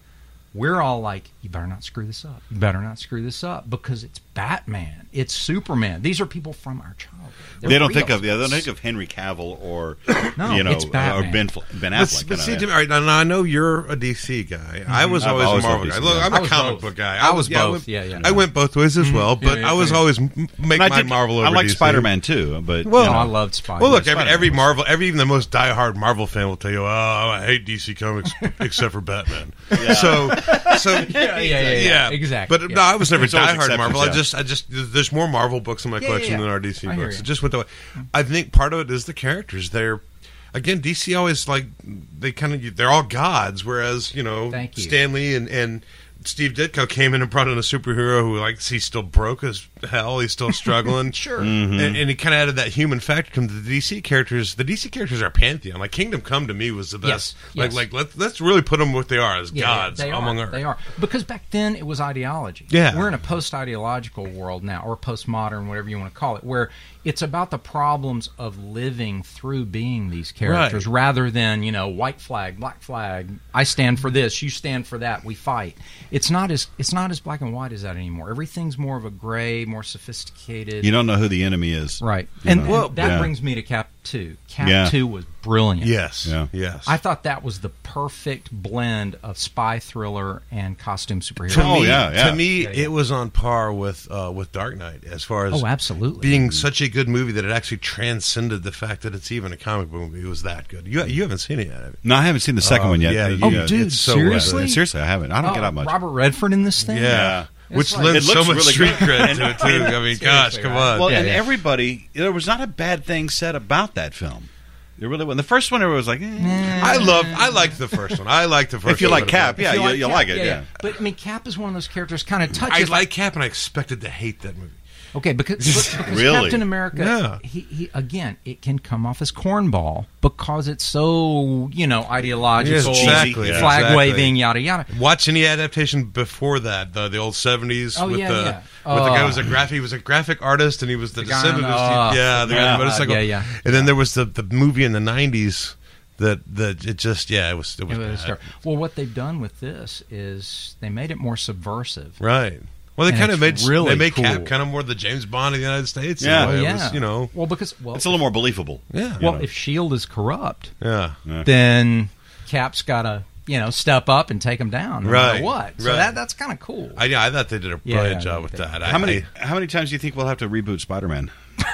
we're all like, you better not screw this up. You better not screw this up because it's Batman. It's Superman. These are people from our childhood. They're they don't real. think of yeah, they don't think of Henry Cavill or No, you know it's Batman. or Ben Ben But, Affleck. but see, kinda, Jimmy, all right, now, now I know you're a D C guy. I was I've always a always Marvel loved guy. D C, Look, yeah. I'm I a was comic both. book guy. I was yeah, both. went, Yeah, yeah. I went both ways as well, but Yeah, yeah, I was yeah. always m- make And I my did- Marvel over I like D C. Spider-Man too, but Well, you No, know. I loved Spider. Well, look, every, Spider-Man every was- Marvel, every even the most diehard Marvel fan will tell you, "Oh, I hate D C Comics except for Batman." So, so yeah, yeah, yeah, yeah, exactly. But yeah. no, I was never There's always diehard exceptions, Marvel. I yeah. just, I just, there's more Marvel books in my Yeah, collection yeah, yeah. than our D C I hear books. you. It just went the way. I think part of it is the characters. They're again, D C always like they kind of they're all gods, whereas you know Thank you. Stanley and and. Steve Ditko came in and brought in a superhero who, like, he's still broke as hell. He's still struggling. Sure. Mm-hmm. And, and he kind of added that human factor to the D C characters. The D C characters are pantheon. Like Kingdom Come to me was the best. Yes, Like, yes. like let's let's really put them what they are as Yeah, gods yeah, they among are. our. They are because back then it was ideology. Yeah. We're in a post-ideological world now, or postmodern, whatever you want to call it, where it's about the problems of living through being these characters, Right. rather than you know white flag, black flag. I stand for this, you stand for that. We fight. It's not as it's not as black and white as that anymore. Everything's more of a gray, more sophisticated. You don't know who the enemy is, Right. You And, know. and Well, that yeah. brings me to Cap two. Cap Yeah. two was brilliant. Yes. Yeah. Yes. I thought that was the perfect blend of spy thriller and costume superhero. to Oh, me, yeah, yeah. to me, Yeah, yeah. it was on par with uh, with Dark Knight as far as Oh, absolutely. being such a good movie that it actually transcended the fact that it's even a comic book movie. It was that good. You you haven't seen it yet, have you? No, I haven't seen the second Oh, one yet. yeah, Uh, you- Oh, yeah. dude, it's so seriously? well Seriously, I haven't. I don't get Oh, out much. Robert Redford in this thing? Yeah. Which like- lends It so looks much really street good. cred to it, too. I mean, Seriously, gosh, right? come on. Well, Yeah, and yeah. everybody, there was not a bad thing said about that film. There really wasn't. The first one, everyone was like, eh. I love. I liked the first one. I liked the first. If you one like a little Cap, bit. yeah, You you, you Cap? like it, yeah. But I mean, Cap is one of those characters kind of I touches. like Cap, and I expected to hate that movie. Okay, because, because Really? Captain America, Yeah. he, he again, it can come off as cornball because it's so you know ideological, Yes, exactly, yeah. flag exactly. waving, yada yada. Watch any adaptation before that, the the old seventies Oh, with yeah, the yeah. with the guy who Oh. was a graphic. He was a graphic artist, and he was the, The guy on descendant. the- of Steve, oh. yeah, the guy on Yeah. the motorcycle. Yeah, yeah. And then there was the the movie in the nineties that that it just yeah it was it was, It was bad. terrible. Well, what they've done with this is they made it more subversive. Right. Well, they And kind of made it's really they made cool. Cap kind of more the James Bond of the United States. in a Yeah. way. Oh, It yeah, was, you know. Well, because well, It's a little more believable. Yeah. well, know. if Shield is corrupt, Yeah. Yeah. then Cap's got to you know step up and take him down, no Right, matter what. So right. that that's kind of cool. I yeah, I thought they did a Yeah, brilliant yeah, job they with did. that. How I, many how many times do you think we'll have to reboot Spider-Man?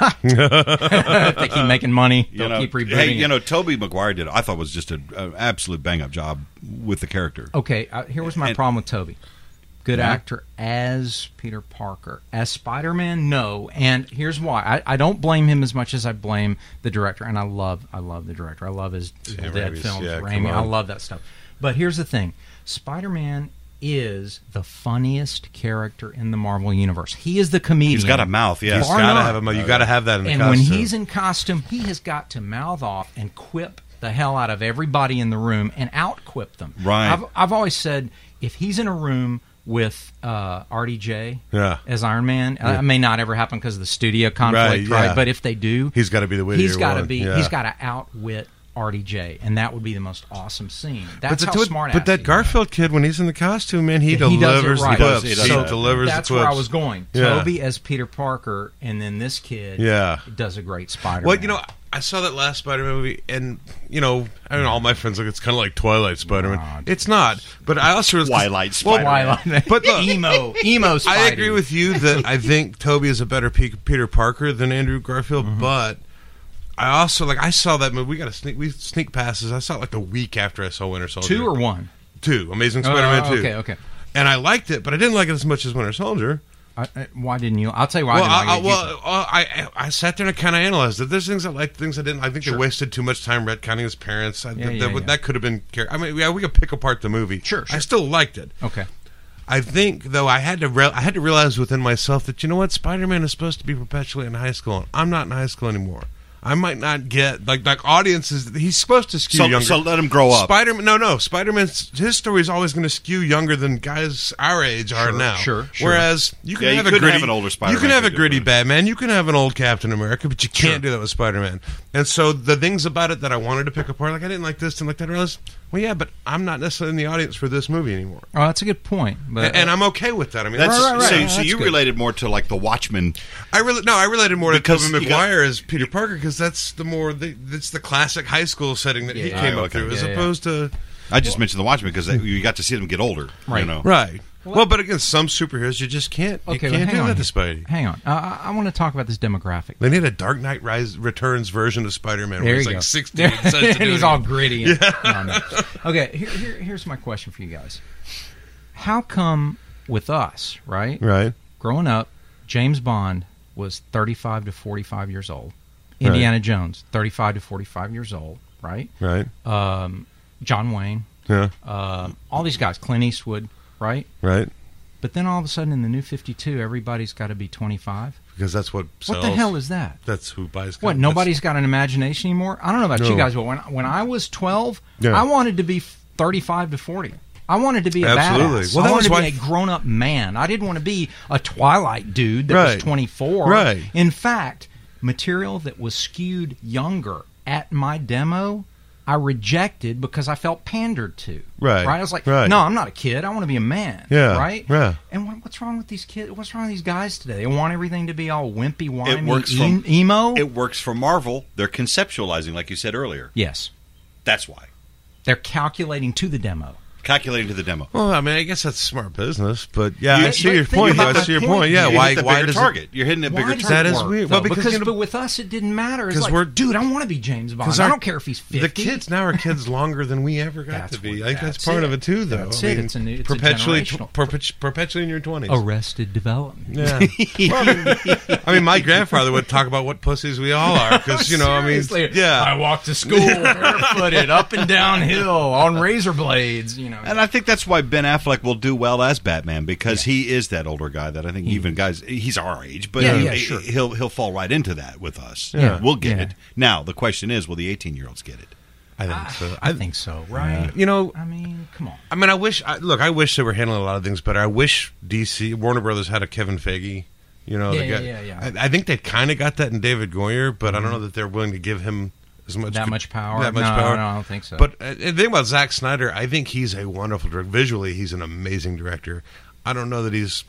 If they keep making money, You they'll know, keep rebooting. hey, it. you know, Tobey Maguire did. I thought was just an absolute bang up job with the character. Okay, uh, here was my And- problem with Toby. Good Yeah? actor as Peter Parker. As Spider-Man, no. And here's why. I, I don't blame him as much as I blame the director. And I love I love the director. I love his Evil Dead Raimi's, films. yeah, come Raimi. I on. love that stuff. But here's the thing. Spider-Man is the funniest character in the Marvel Universe. He is the comedian. He's got a mouth, yeah. He's Bar gotta none. have him. You got to have that in the And costume. when he's in costume, he has got to mouth off and quip the hell out of everybody in the room and out-quip them. Right. I've, I've always said, if he's in a room with uh, R D J Yeah. as Iron Man, uh, it may not ever happen because of the studio conflict, Right, right? yeah. But if they do, He's gotta be the wittier He's got to one, be. yeah. He's got to outwit R D J, and that would be the most awesome scene. That's but how the, smart. but ass that he is. Garfield kid, when he's in the costume, man, he, He does it delivers right. the He clips. does- He, he does that. delivers That's the where clips. I was going. Yeah. Toby as Peter Parker, and then this kid, Yeah. does a great Spider-Man. Well, you know, I saw that last Spider-Man movie, and you know, I mean, all my friends like it's kind of like Twilight Spider-Man. Nah, it's not, but I also was Twilight Well, Spider-Man. Twilight, But look, emo, emo. I Spidey. agree with you that I think Toby is a better Pe- Peter Parker than Andrew Garfield, Mm-hmm. but I also like I saw that movie. We got a sneak we sneak passes. I saw it like the week after I saw Winter Soldier. two or one. two, Amazing Spider-Man Oh, two. okay, okay. And I liked it, but I didn't like it as much as Winter Soldier. I, I, why didn't you? I'll tell you why. Well, I I, didn't I, like it. well, uh, I I sat there and I kind of analyzed it. There's things I liked, things I didn't. I think Sure. they wasted too much time retconning his parents. I, Yeah, that, yeah, that, yeah. that could have been. car- I mean, yeah, we could pick apart the movie. Sure, sure. I still liked it. okay. I think though I had to re- I had to realize within myself that you know what, Spider-Man is supposed to be perpetually in high school, and I'm not in high school anymore. I might not get like like audiences. He's supposed to skew So, younger. so let him grow up. Spider-Man, no, no. Spider-Man's his story is always going to skew younger than guys our age are Sure, now. sure, sure. Whereas you can Yeah, you have a couldn't gritty, have an older Spider-Man you can have a if you gritty did. Batman. You can have an old Captain America, but you can't Sure. do that with Spider-Man. And so the things about it that I wanted to pick apart, like I didn't like this and like that, I realized, well, yeah, but I'm not necessarily in the audience for this movie anymore, Oh, that's a good point. But, and, and I'm okay with that. I mean, That's, that's, Right, right, so, right. so That's you good. related more to like the Watchmen. I really no, I related more to Because Tobey you got- Maguire as Peter Parker because that's the more the, that's the classic high school setting that he Yeah, came yeah. up through, Okay. as Yeah, yeah. opposed to I just mentioned the Watchmen because you got to see them get older. You Right. know? right. Well, but again, some superheroes you just can't. You Okay, can't well, hang do on that here. to Spidey. Hang on. Uh, I, I want to talk about this demographic. They need a Dark Knight Rise Returns version of Spider-Man There where he's you like go. sixty and, says to and do he's it all again. gritty. And, no, no. Okay, here, here, here's my question for you guys. How come with us, right? Right. Growing up, James Bond was thirty-five to forty-five years old. Indiana Jones, thirty-five to forty-five years old, right? Right. Um, John Wayne, Yeah. um, all these guys, Clint Eastwood, right? Right. But then all of a sudden in the new fifty-two, everybody's got to be twenty-five. Because that's what sells. What the hell is that? That's who buys. What, that's- nobody's got an imagination anymore? I don't know about you No. guys, but when when I was twelve, Yeah. I wanted to be thirty-five to forty. I wanted to be a Absolutely. badass. Well, I that wanted was to why- be a grown-up man. I didn't want to be a Twilight dude that Right. was twenty-four. Right. In fact, material that was skewed younger at my demo, I rejected because I felt pandered to. Right. Right? I was like, Right. no, I'm not a kid. I want to be a man. Yeah. Right? Yeah. And what, what's wrong with these kids? What's wrong with these guys today? They want everything to be all wimpy, whiny, It works e- from emo. It works for Marvel. They're conceptualizing, like you said earlier. Yes. That's why. They're calculating to the demo. Calculating to the demo. Well, I mean, I guess that's smart business, but yeah, You- I see but your think point. about I my see your point. point. Yeah, You why? hit the Why bigger does target? You're hitting a Why bigger does target. That is work, weird. though? Well, because, because you know- but with us it didn't matter. It's 'Cause like, we're- dude, I want to be James Bond. 'Cause I our- don't care if he's fifty. The kids now are kids longer than we ever got That's to be. what- I think that's, that's part it. of it too, though. That's I it. mean, It's a new- it's a perpetually, generational- perpet- perpetually in your twenties. Arrested Development. Yeah. Well, I, mean, I mean, my grandfather would talk about what pussies we all are because you know, I mean, Seriously. yeah. I walked to school barefooted, up and down hill on razor blades. You know, And I think that's why Ben Affleck will do well as Batman because he is that older guy that I think even guys he's our age, but Yeah, he, yeah, sure. he'll he'll fall right into that with us. Yeah. We'll get Yeah. it. Now the question is, will the eighteen year olds get it? I think so. I think so. Right? You know, I mean, come on. I mean, I wish. I, look, I wish they were handling a lot of things better. I wish D C Warner Brothers had a Kevin Feige. You know, Yeah, the yeah, guy- yeah, yeah. I, I think they kind of got that in David Goyer, but I don't know that they're willing to give him as much That much power? That much No, power. no, I don't think so. But uh, the thing about Zack Snyder, I think he's a wonderful director. Visually, he's an amazing director. I don't know that he's.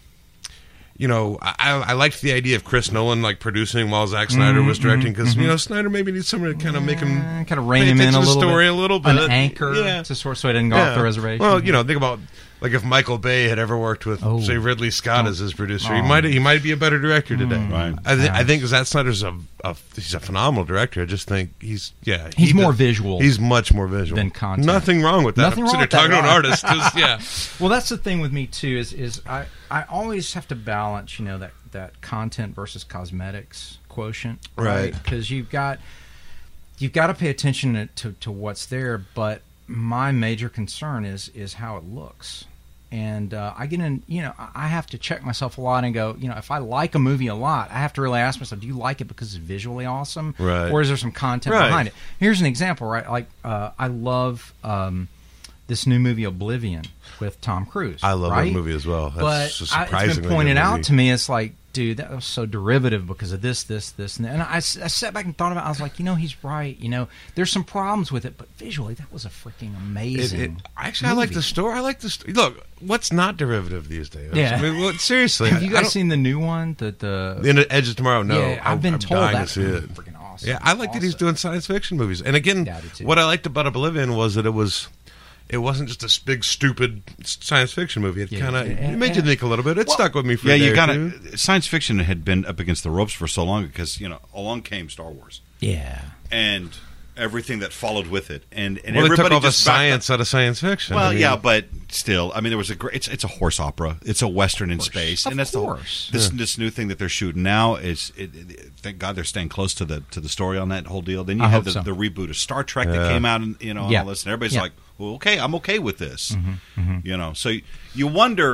You know, I, I liked the idea of Chris Nolan like producing while Zack Snyder was directing because you know Snyder maybe needs someone to kind of make him Uh, kind of rein pay him in attention a to the little story bit. a little bit, An anchor Yeah. to sort so he didn't go off the reservation. Well, you know, think about like if Michael Bay had ever worked with Oh. say Ridley Scott as his producer, he Oh. might he might be a better director today. Right. I, th- I think Zack Snyder's a, a he's a phenomenal director. I just think he's yeah He's he more does- visual He's much more visual than content. Nothing wrong with that. Nothing I'm wrong sitting with here that, talking to an right. artist. 'Cause, yeah. Well, that's the thing with me too. Is is I I always have to balance, you know, that that content versus cosmetics quotient, Right. Because you've got you've got to pay attention to, to to what's there. But my major concern is is how it looks. And uh, I get in, you know, I have to check myself a lot and go, you know, if I like a movie a lot, I have to really ask myself, do you like it because it's visually awesome? Right. Or is there some content Right. behind it? Here's an example, right? Like, uh, I love um, this new movie, Oblivion, with Tom Cruise. I love right? that movie as well. That's But just I, it's surprisingly been pointed good out movie. to me, it's like, dude, that was so derivative because of this, this, this, and that. And I, s- I sat back and thought about it. I was like, you know, he's right. You know, there's some problems with it, but visually, that was a freaking It, amazing. it, actually, I like the movie. story. I like the story. Look, what's not derivative these days? Yeah. I mean, well, seriously. Have you I guys don't- seen the new one? The the In the Edge of Tomorrow? No, yeah, I've I- been I'm told dying that's to see it. freaking awesome. Yeah, I like that he's Also. doing science fiction movies. And again, Yeah, I do too. what I liked about Oblivion was that it was, it wasn't just a big stupid science fiction movie. It Yeah, kind of and- it made you and- think a little bit. It Well, stuck with me for Yeah, a day you or got two. to. Science fiction had been up against the ropes for so long because you know along came Star Wars Yeah. and everything that followed with it, and and Well, they everybody took all the just backed up- science out of science fiction. Well, I mean, yeah, but still, I mean, there was a great. It's, it's a horse opera. It's a western in space, Of and that's course. the whole, this this new thing that they're shooting now is. It, it, thank God they're staying close to the to the story on that whole deal. Then you I have hope the, so. the reboot of Star Trek Yeah. that came out, and you know, and Yeah. all this, and everybody's Yeah. like, "Well, okay, I'm okay with this." Mm-hmm. You know, so you wonder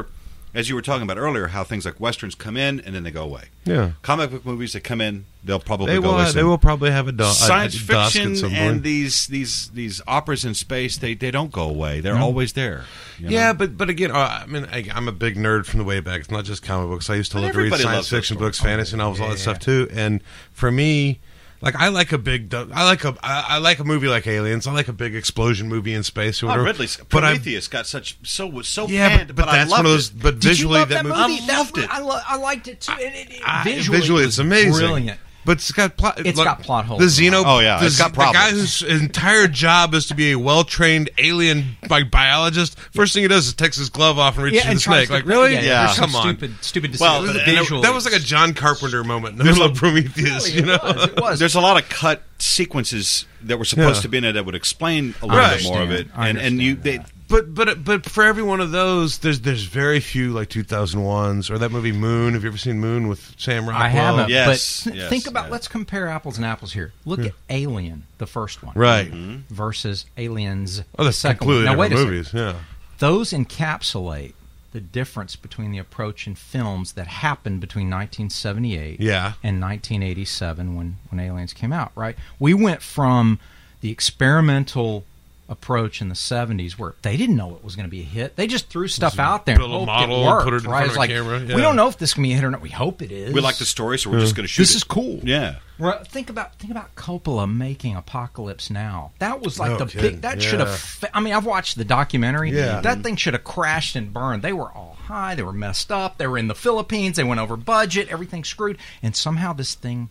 as you were talking about earlier, how things like westerns come in and then they go away. Yeah. Comic book movies that come in, they'll probably They go will. away. Have, they will probably have a, do- Science a, a dusk at fiction some and point. these these these operas in space, they, they don't go away. They're No. always there. you know? Yeah, but but again, uh, I mean, I, I'm a big nerd from the way back. It's not just comic books. I used to But love to read everybody science loves those fiction stories. books, fantasy novels, all that Yeah. stuff too. And for me, like I like a big, du- I like a, I, I like a movie like Aliens. I like a big explosion movie in space or Oh, whatever. Ridley's but I, Prometheus got such so was so yeah, panned, but, but I that's loved one of those. it. But Did you visually, love that that movie, movie? I loved That- it. I, lo- I liked it too. It, it, it, I- visually, visually, it it's was amazing. Brilliant. But it's got plot. It's look, got plot holes. The Xeno. Oh, yeah, the, it's got the guy problems. whose entire job is to be a well-trained alien like biologist. First thing he does is takes his glove off and reaches Yeah, for and the tries snake. to- Like really? Yeah, Yeah. there's some come on. Stupid, stupid Well, decisions. and it- Visually, That was like a John Carpenter moment in the middle of Prometheus. Really, You know, it was, it was. There's a lot of cut sequences that were supposed Yeah. to be in it that would explain a little Right. bit more of it, I and and you understand they, But but but for every one of those, there's there's very few like two thousand ones or that movie Moon. Have you ever seen Moon with Sam Rockwell? I haven't. Yes, but yes, think about. yeah. Let's compare apples and apples here. Look at Alien, the first one, Right. versus Aliens, Oh, the that's second completely one. Now wait different a second. movies. Yeah. Those encapsulate the difference between the approach in films that happened between nineteen seventy-eight Yeah. and nineteen eighty-seven when, when Aliens came out, right? We went from the experimental approach in the seventies where they didn't know it was going to be a hit. They just threw stuff out there and build a hoped model it and worked, put it in right? front It's of a like, camera, yeah. we don't know if this can be a hit or not. We hope it is. we like the story, so we're just going to shoot This it. is cool. Yeah. Right, think about think about Coppola making Apocalypse Now. That was like No the kidding. big. That Yeah. should have. Fa- I mean, I've watched the documentary. Yeah. That thing should have crashed and burned. They were all high. They were messed up. They were in the Philippines. They went over budget. Everything screwed. And somehow this thing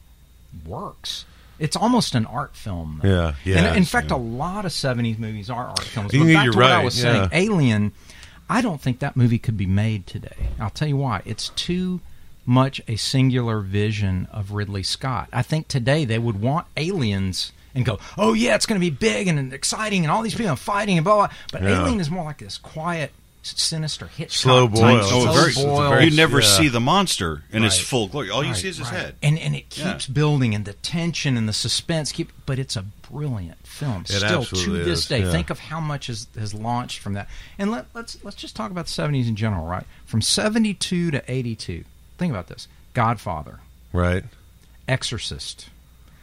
works. It's almost an art film. Though. Yeah, yeah, And in it's- fact, a lot of seventies movies are art films. You But think back you're to what I right, was yeah. saying, Alien. I don't think that movie could be made today. I'll tell you why. It's too much a singular vision of Ridley Scott. I think today they would want Aliens and go, oh yeah, it's going to be big and exciting and all these people are fighting and blah blah. But Yeah. Alien is more like this quiet, sinister Hitchcock Slow type, boil. slow Oh, very, boil. you never yeah. see the monster in his Right. full glory. All you Right, see is his right. head. and and it Yeah. keeps building, and the tension and the suspense keep. But it's a brilliant film. It Still absolutely to this is, day, yeah. think of how much has, has launched from that. And let, let's let's just talk about the seventies in general, right? From seventy-two to eighty-two. Think about this: Godfather, Right. Exorcist,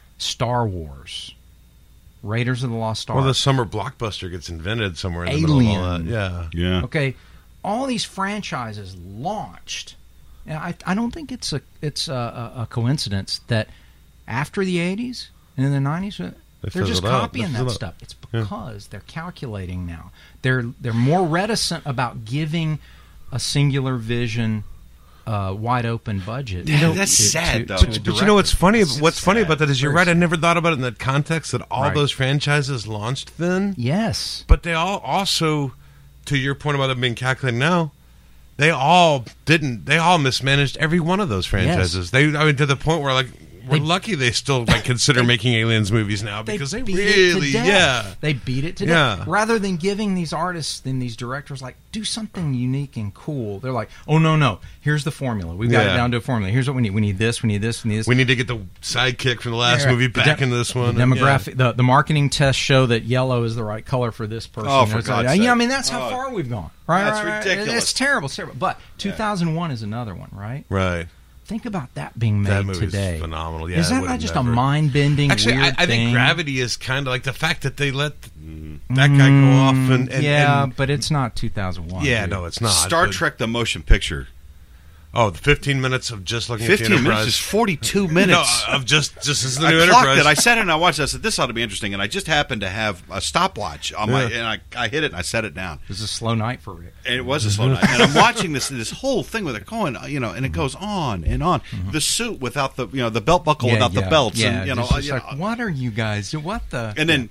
Star Wars, Raiders of the Lost Ark. Well, the summer blockbuster gets invented somewhere in the middle of all that. Alien. Yeah. Yeah. Okay, all these franchises launched. And I, I don't think it's a it's a, a, a coincidence that after the eighties and in the nineties, uh, They they're just fizzled out. copying They that fizzled out. stuff. It's Yeah. because they're calculating now. They're they're more reticent about giving a singular vision, uh, wide open budget. Yeah, to- that's to- sad, to- though. to But- But you know what's funny? It's What's funny sad. about that is you're Very right. I sad. never thought about it in that context that all Right. those franchises launched then. Yes. But they all also, to your point about them being calculated now, they all didn't. They all mismanaged every one of those franchises. They, I mean, to the point where like we're They- lucky they still like consider making Aliens movies now because they, beat really, it to death. yeah, They beat it to Yeah. death. Rather than giving these artists and these directors like do something unique and cool, they're like, oh no no, here's the formula. We've got Yeah. it down to a formula. Here's what we need. We need this. We need this. We need this. we need to get the sidekick from the last Yeah, movie the back de- into this one. The and- demographic, the, the marketing tests show that yellow is the right color for this person. Oh, for It's God's like, yeah, I sake. mean that's how Oh. far we've gone. Right, That's right, right. ridiculous. It's terrible, it's terrible. But two thousand one is another one, right? Yeah. Right. Think about that being made That movie's today. phenomenal. Yeah, is it that would've not just never- a mind-bending, Actually, I, weird I think thing? Gravity is kind of like the fact that they let that guy go off and, and yeah, and- but it's not two thousand one. yeah, dude. no, it's not. Star but- Trek: The Motion Picture. Oh, the fifteen minutes of just looking at the Fifteen Enterprise. minutes is forty-two No, minutes. of just just as the I new clocked Enterprise. it. I sat it and I watched it. I said, this ought to be interesting. And I just happened to have a stopwatch on my, Yeah. and I, I hit it and I set it down. It was a slow night for Rick. And it was a slow night. And I'm watching this this whole thing with it going, you know, and it goes on and on. The suit without the, you know, the belt buckle without the belts, Yeah, and you know, just- just you like, know, what are you guys? What the? and then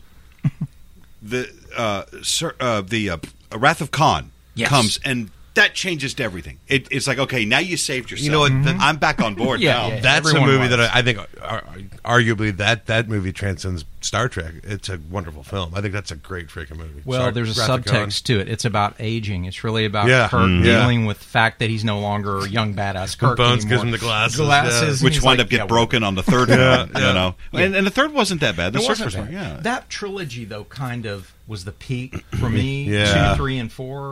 the uh, sir, uh, the uh, Wrath of Khan Yes. comes and. That changes to everything. It, it's like, okay, now you saved yourself. You know what, the- I'm back on board Yeah, now. yeah. That's Everyone a movie was. that I, I think, uh, arguably, that that movie transcends Star Trek. It's a wonderful film. I think that's a great freaking movie. Well, Sorry, there's a Wrath of Khan. subtext to it. It's about aging. It's really about Yeah. Kirk Mm. Yeah. dealing with the fact that he's no longer a young badass Kirk Bones anymore. gives him the glasses, Glasses, yeah. and Which he's wound like, up get yeah, broken on the third Yeah, one, yeah. you know. And, and the third wasn't that bad. The It first wasn't was, bad. yeah. That trilogy, though, kind of was the peak for me. Yeah. Two, three, and four.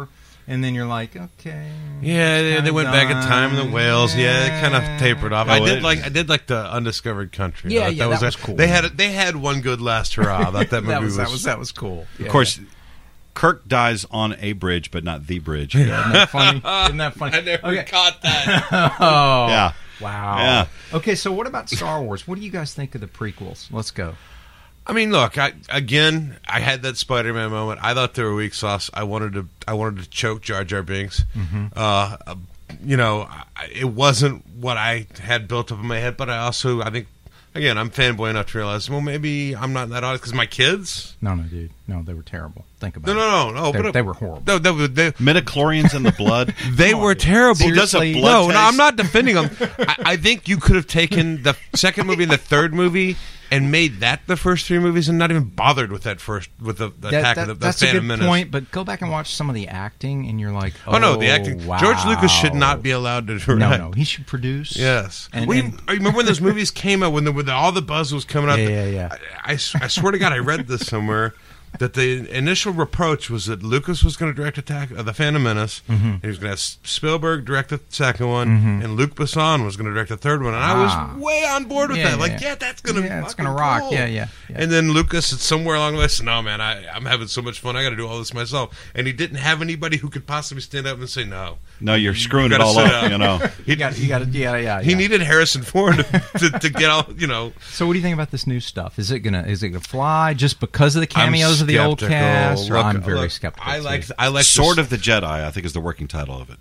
and then you're like, okay. Yeah, they, they went back in Time in the Whales. Yeah, it kind of tapered off. Oh, I did it- like I did like the Undiscovered Country. Yeah, I thought yeah, that was a- cool. They had they had one good last hurrah. I thought that movie that was, was, that was that was cool. Yeah, Of course, Kirk dies on a bridge, but not the bridge. yeah. Isn't that funny? Isn't that funny? I never Okay. caught that. Oh, Yeah. wow. Yeah. Okay, so what about Star Wars? What do you guys think of the prequels? Let's go. I mean, look, I again, I had that Spider-Man moment. I thought they were weak sauce. I wanted to, I wanted to choke Jar Jar Binks. Mm-hmm. Uh, uh, you know, I, it wasn't what I had built up in my head, but I also, I think, again, I'm fanboy enough to realize, well, maybe I'm not that honest because my kids. No, no, dude. No, they were terrible. Think about No, it. no, no, no. They, but they were horrible. No, they, were- they, Midichlorians in the blood. they Come on, were dude. terrible. He does a Seriously? blood No, no, test. I'm not defending them. I, I think you could have taken the second movie and the third movie and made that the first three movies, and not even bothered with that first with the, the That- attack that- of the, the that's a Phantom good Menace. point, but go back and watch some of the acting, and you're like, oh, Oh, no, the acting. wow. George Lucas should not be allowed to direct. No, no, he should produce. Yes. And, we, and- I remember when those movies came out, when, the, when the, all the buzz was coming out. Yeah, yeah, yeah. I, I, I swear to God, I read this somewhere, that the initial reproach was that Lucas was going to direct Attack of the Phantom Menace, Mm-hmm. and he was going to have Spielberg direct the second one, and Luc Besson was going to direct the third one, and I Ah. was way on board with Yeah, that. yeah, Like, yeah. yeah, that's going to Yeah, be it's fucking gonna rock. cool. Yeah, yeah, yeah. And then Lucas, somewhere along the way, said, no, man, I, I'm having so much fun, I got to do all this myself. And he didn't have anybody who could possibly stand up and say, no. No, you're screwing it gotta all sit up, down. you know. You got, you got to, yeah, yeah. He yeah. needed Harrison Ford to, to, to get all, you know. So, what do you think about this new stuff? Is it gonna, is it gonna fly just because of the cameos of the old skeptical. cast? Or Look, I'm very look, skeptical. I too. like, I like Sword this- of the Jedi, I think, is the working title of it.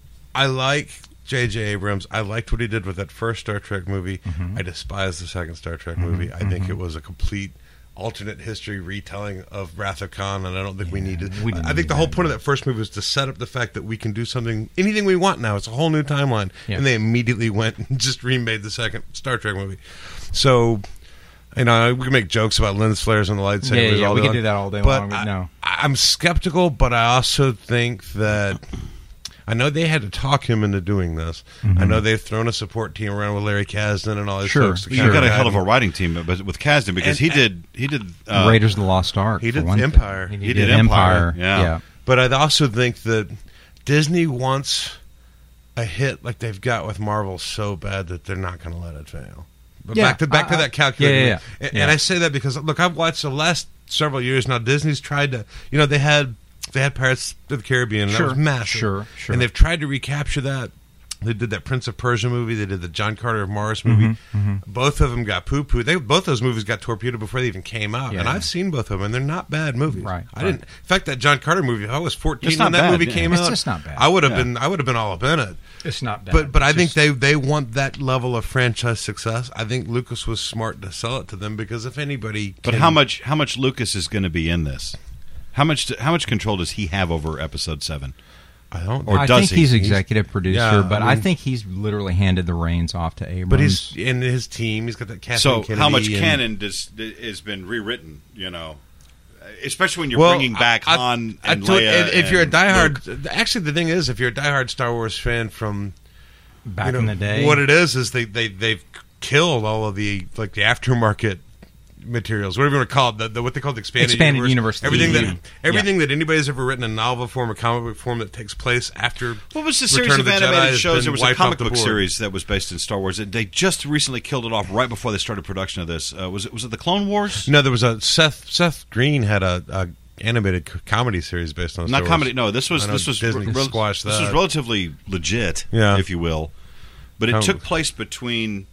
I like J J. Abrams. I liked what he did with that first Star Trek movie. Mm-hmm. I despise the second Star Trek movie. I think it was a complete alternate history retelling of Wrath of Khan, and I don't think we needed. we didn't I think need the whole that. point of that first movie was to set up the fact that we can do something, anything we want now. It's a whole new timeline, Yeah. and they immediately went and just remade the second Star Trek movie. So. You know, we can make jokes about lens flares and the lightsabers. Yeah, yeah, all we day can long. do that all day but long, but I, no. I'm skeptical, but I also think that I know they had to talk him into doing this. I know they've thrown a support team around with Larry Kasdan and all these Sure, folks. to sure. You kind got a guide hell of a him. writing team, but with Kasdan, because And- he did he did uh, Raiders of the Lost Ark. he for did one thing. Empire. He, He did, did Empire. Empire, yeah. But I also think that Disney wants a hit like they've got with Marvel so bad that they're not going to let it fail. But Yeah, back to back I- to I- that calculator. yeah, yeah, yeah. And, Yeah. and I say that because look, I've watched the last several years now. Disney's tried to, you know, they had they had Pirates of the Caribbean. And Sure, that was massive. sure, sure. And they've tried to recapture that. They did that Prince of Persia movie. They did the John Carter of Mars movie. Mm-hmm, Both of them got poo poo. They both those movies got torpedoed before they even came out. Yeah. And I've seen both of them, and they're not bad movies. Right, I right. didn't. In fact, that John Carter movie. I was fourteen It's when not that bad, movie yeah. came It's out. just not bad. I would have Yeah. been. I would have been all up in it. It's not bad. But but I It's think just- they they want that level of franchise success. I think Lucas was smart to sell it to them because if anybody, But can- how much how much Lucas is going to be in this? How much how much control does he have over Episode Seven? I don't. or I does think he? he's He's- executive producer, Yeah, but I I, mean- think he's literally handed the reins off to Abrams. but he's in his team. He's got that Kathleen So Kennedy how much and- canon does has been rewritten? You know, especially when you're Well, bringing back I- I- Han I and told- Leia. if- if you're a and diehard, Luke. actually, the thing is, if you're a diehard Star Wars fan from back you know, in the day. what it is is they they they've killed all of the like the aftermarket materials, whatever you want to call it, the, the what they call the expanded, Expanded universe, everything the- that everything that anybody's ever written in novel form or comic book form that takes place after. What was the Return series of of the Jedi animated has shows? been There was a wiped comic off the book board. series that was based in Star Wars. They just recently killed it off right before they started production of this. Uh, was it was it the Clone Wars? No, there was a Seth Seth Green had a, a animated c- comedy series based on Star Not Wars. comedy. No, this was I know this was Disney rel- squashed This that. was relatively legit, Yeah. if you will. But it Oh. took place between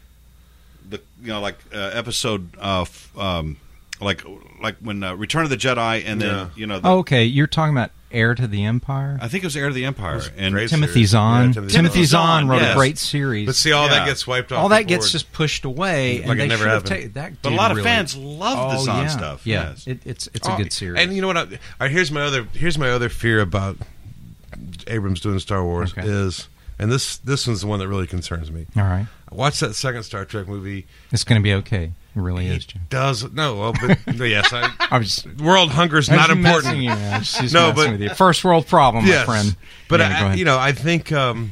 the you know like uh, episode uh, f- um, like like when uh, Return of the Jedi and then Yeah. you know the, Oh, okay, you're talking about Heir to the Empire. I think it was Heir to the Empire and great. Timothy series. Zahn. Yeah, Timothy Timothy Zahn, Zahn wrote yes. a great series. But see, all Yeah. that gets wiped off. all the that gets board. just pushed away, Like and it they never should have happened. ta- that. but a dude lot of really- fans love the Oh, Zahn yeah. stuff. Yeah, Yes. it, it's it's Oh, a good series. And you know what? I, all right, here's my other here's my other fear about Abrams doing Star Wars Okay. is, and this this one's the one that really concerns me. all right, I watched that second Star Trek movie. it's going to be okay. It really He is, Jim. does no, well, but no, yes, I, I was world hunger is I was not messing important. you. I was just No, messing but- with you. First world problem, Yes, my friend. but Yeah, go I, ahead. you know, I think um,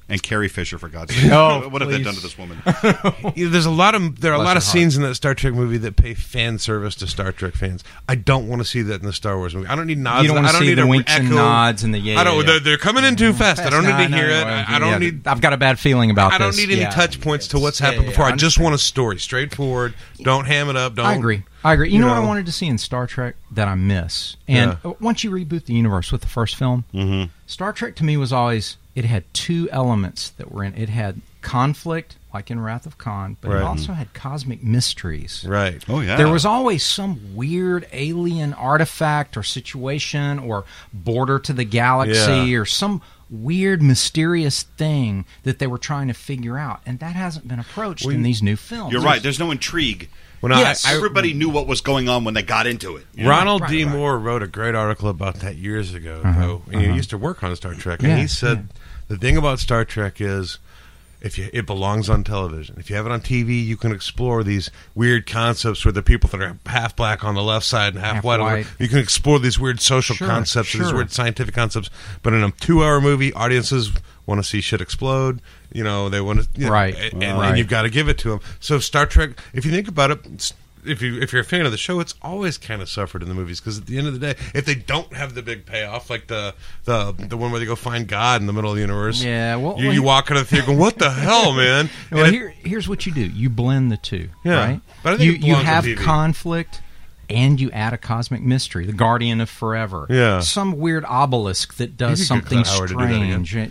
And Carrie Fisher, for God's sake. Oh, what have please. they done to this woman? You know, there's a lot of there are a Bless lot her of scenes in that Star Trek movie that pay fan service to Star Trek fans. I don't want to see that in the Star Wars movie. I don't need nods. You don't I want to don't see need the a winks echo. and nods and the yeah. I don't. yeah, They're, they're coming in too fast. I don't No, need to no, hear no, it. no, I, I don't yeah, need. I've got a bad feeling about I don't this. need any Yeah. touch points to what's Yeah, happened yeah, before. yeah. I just want a story, straightforward. Don't ham it up. Don't. I agree. I agree. You, you know, what know. I wanted to see in Star Trek that I miss? And Yeah. once you reboot the universe with the first film, Mm-hmm. Star Trek to me was always, it had two elements that were in it. It had conflict, like in Wrath of Khan, but Right. it also had cosmic mysteries. Right. Oh, yeah. There was always some weird alien artifact or situation or border to the galaxy Yeah. or some weird, mysterious thing that they were trying to figure out. And that hasn't been approached Well, in these new films. You're right. There's no intrigue. When I- Yes. I, Everybody knew what was going on when they got into it. you know? Ronald Right, D. right. Moore wrote a great article about that years ago. Uh-huh, though, and uh-huh. He used to work on Star Trek, and Yeah, he said the thing about Star Trek is if you it belongs on television. If you have it on T V, you can explore these weird concepts where the people that are half black on the left side and half, Half white, on the- white. you can explore these weird social Sure, concepts, and these sure. weird scientific concepts. But in a two-hour movie, audiences want to see shit explode. You know, they want to, you know, Right. and, and, Right. you've got to give it to them. So Star Trek, if you think about it. It's, If you if you're a fan of the show, it's always kind of suffered in the movies because at the end of the day, if they don't have the big payoff, like the the the one where they go find God in the middle of the universe, Yeah, well- you, well, you walk out of the theater going, "What the hell, man?" Well, And it- here, here's what you do. You blend the two, Yeah, right? but I think you, it you belongs on have T V. conflict, and you add a cosmic mystery, the Guardian of Forever. Yeah. Some weird obelisk that does You could something cut Howard to do that again. strange.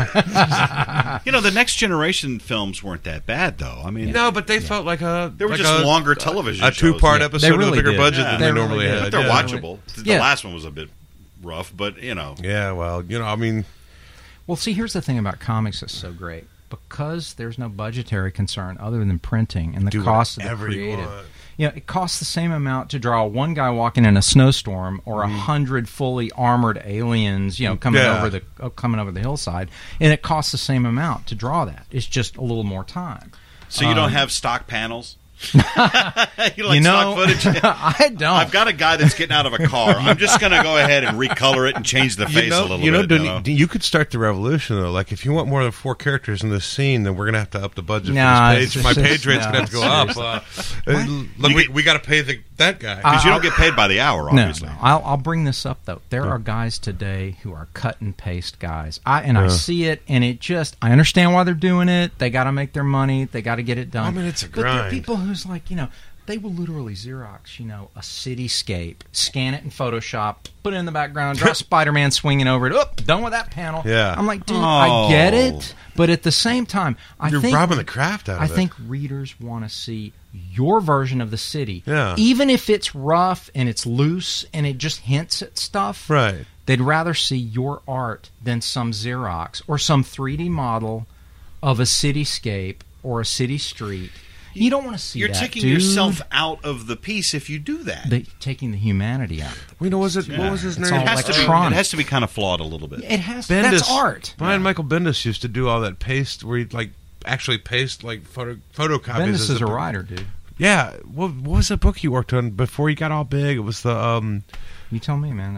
Yeah. You know, the Next Generation films weren't that bad, though. I mean, no, but they felt like a they were like just a, longer television a shows. two-part Yeah. episode They with a really bigger did. budget Yeah. than They they really normally did. had. But they're yeah. watchable. The Yeah. last one was a bit rough, but, you know. Yeah, well, you know, I mean, Well, see, here's the thing about comics that's so great. Because there's no budgetary concern other than printing and the do cost of the whatever you creative. want. You know, it costs the same amount to draw one guy walking in a snowstorm or a hundred fully armored aliens, you know, coming Yeah. over the uh, coming over the hillside, and it costs the same amount to draw that. It's just a little more time. So you don't Um, have stock panels? you like you know, stock footage? I don't. I've got a guy that's getting out of a car. I'm just going to go ahead and recolor it and change the face you know, a little you know, bit. Denny, you know? you could start the revolution though. Like, if you want more than four characters in this scene, then we're gonna have to up the budget Nah, for this it's page. My just- page rate's no, gonna have to go up. Uh, uh, look, You we, get- we got to pay the, that guy. Because you I- don't get paid by the hour, No, obviously. no. I'll, I'll bring this up though. There are guys today who are cut and paste guys. I and I see it, and it just I understand why they're doing it. They got to make their money. They got to get it done. I mean, it's a But there are grind. people who's like, you know, they will literally Xerox, you know, a cityscape, scan it in Photoshop, put it in the background, draw Spider-Man swinging over it. Oop, done with that panel. Yeah. I'm like, dude, I get Oh. it, but at the same time, I You're think robbing the craft out of I it. think readers want to see your version of the city. Yeah. Even if it's rough and it's loose and it just hints at stuff. Right. They'd rather see your art than some Xerox or some three D model of a cityscape or a city street. You don't want to see You're that, taking dude. yourself out of the piece if you do that. They, taking the humanity out. of You know, was it Yeah. what was his It's name? all it, has to be, electronic. it has to be kind of flawed a little bit. it. It has. Bendis. That's art. Brian Michael Bendis used to do all that paste where he'd like actually paste like photo photocopies. Bendis as is a book. writer, dude. Yeah. What, what was that book you worked on before he got all big? It was the um. You tell me, man.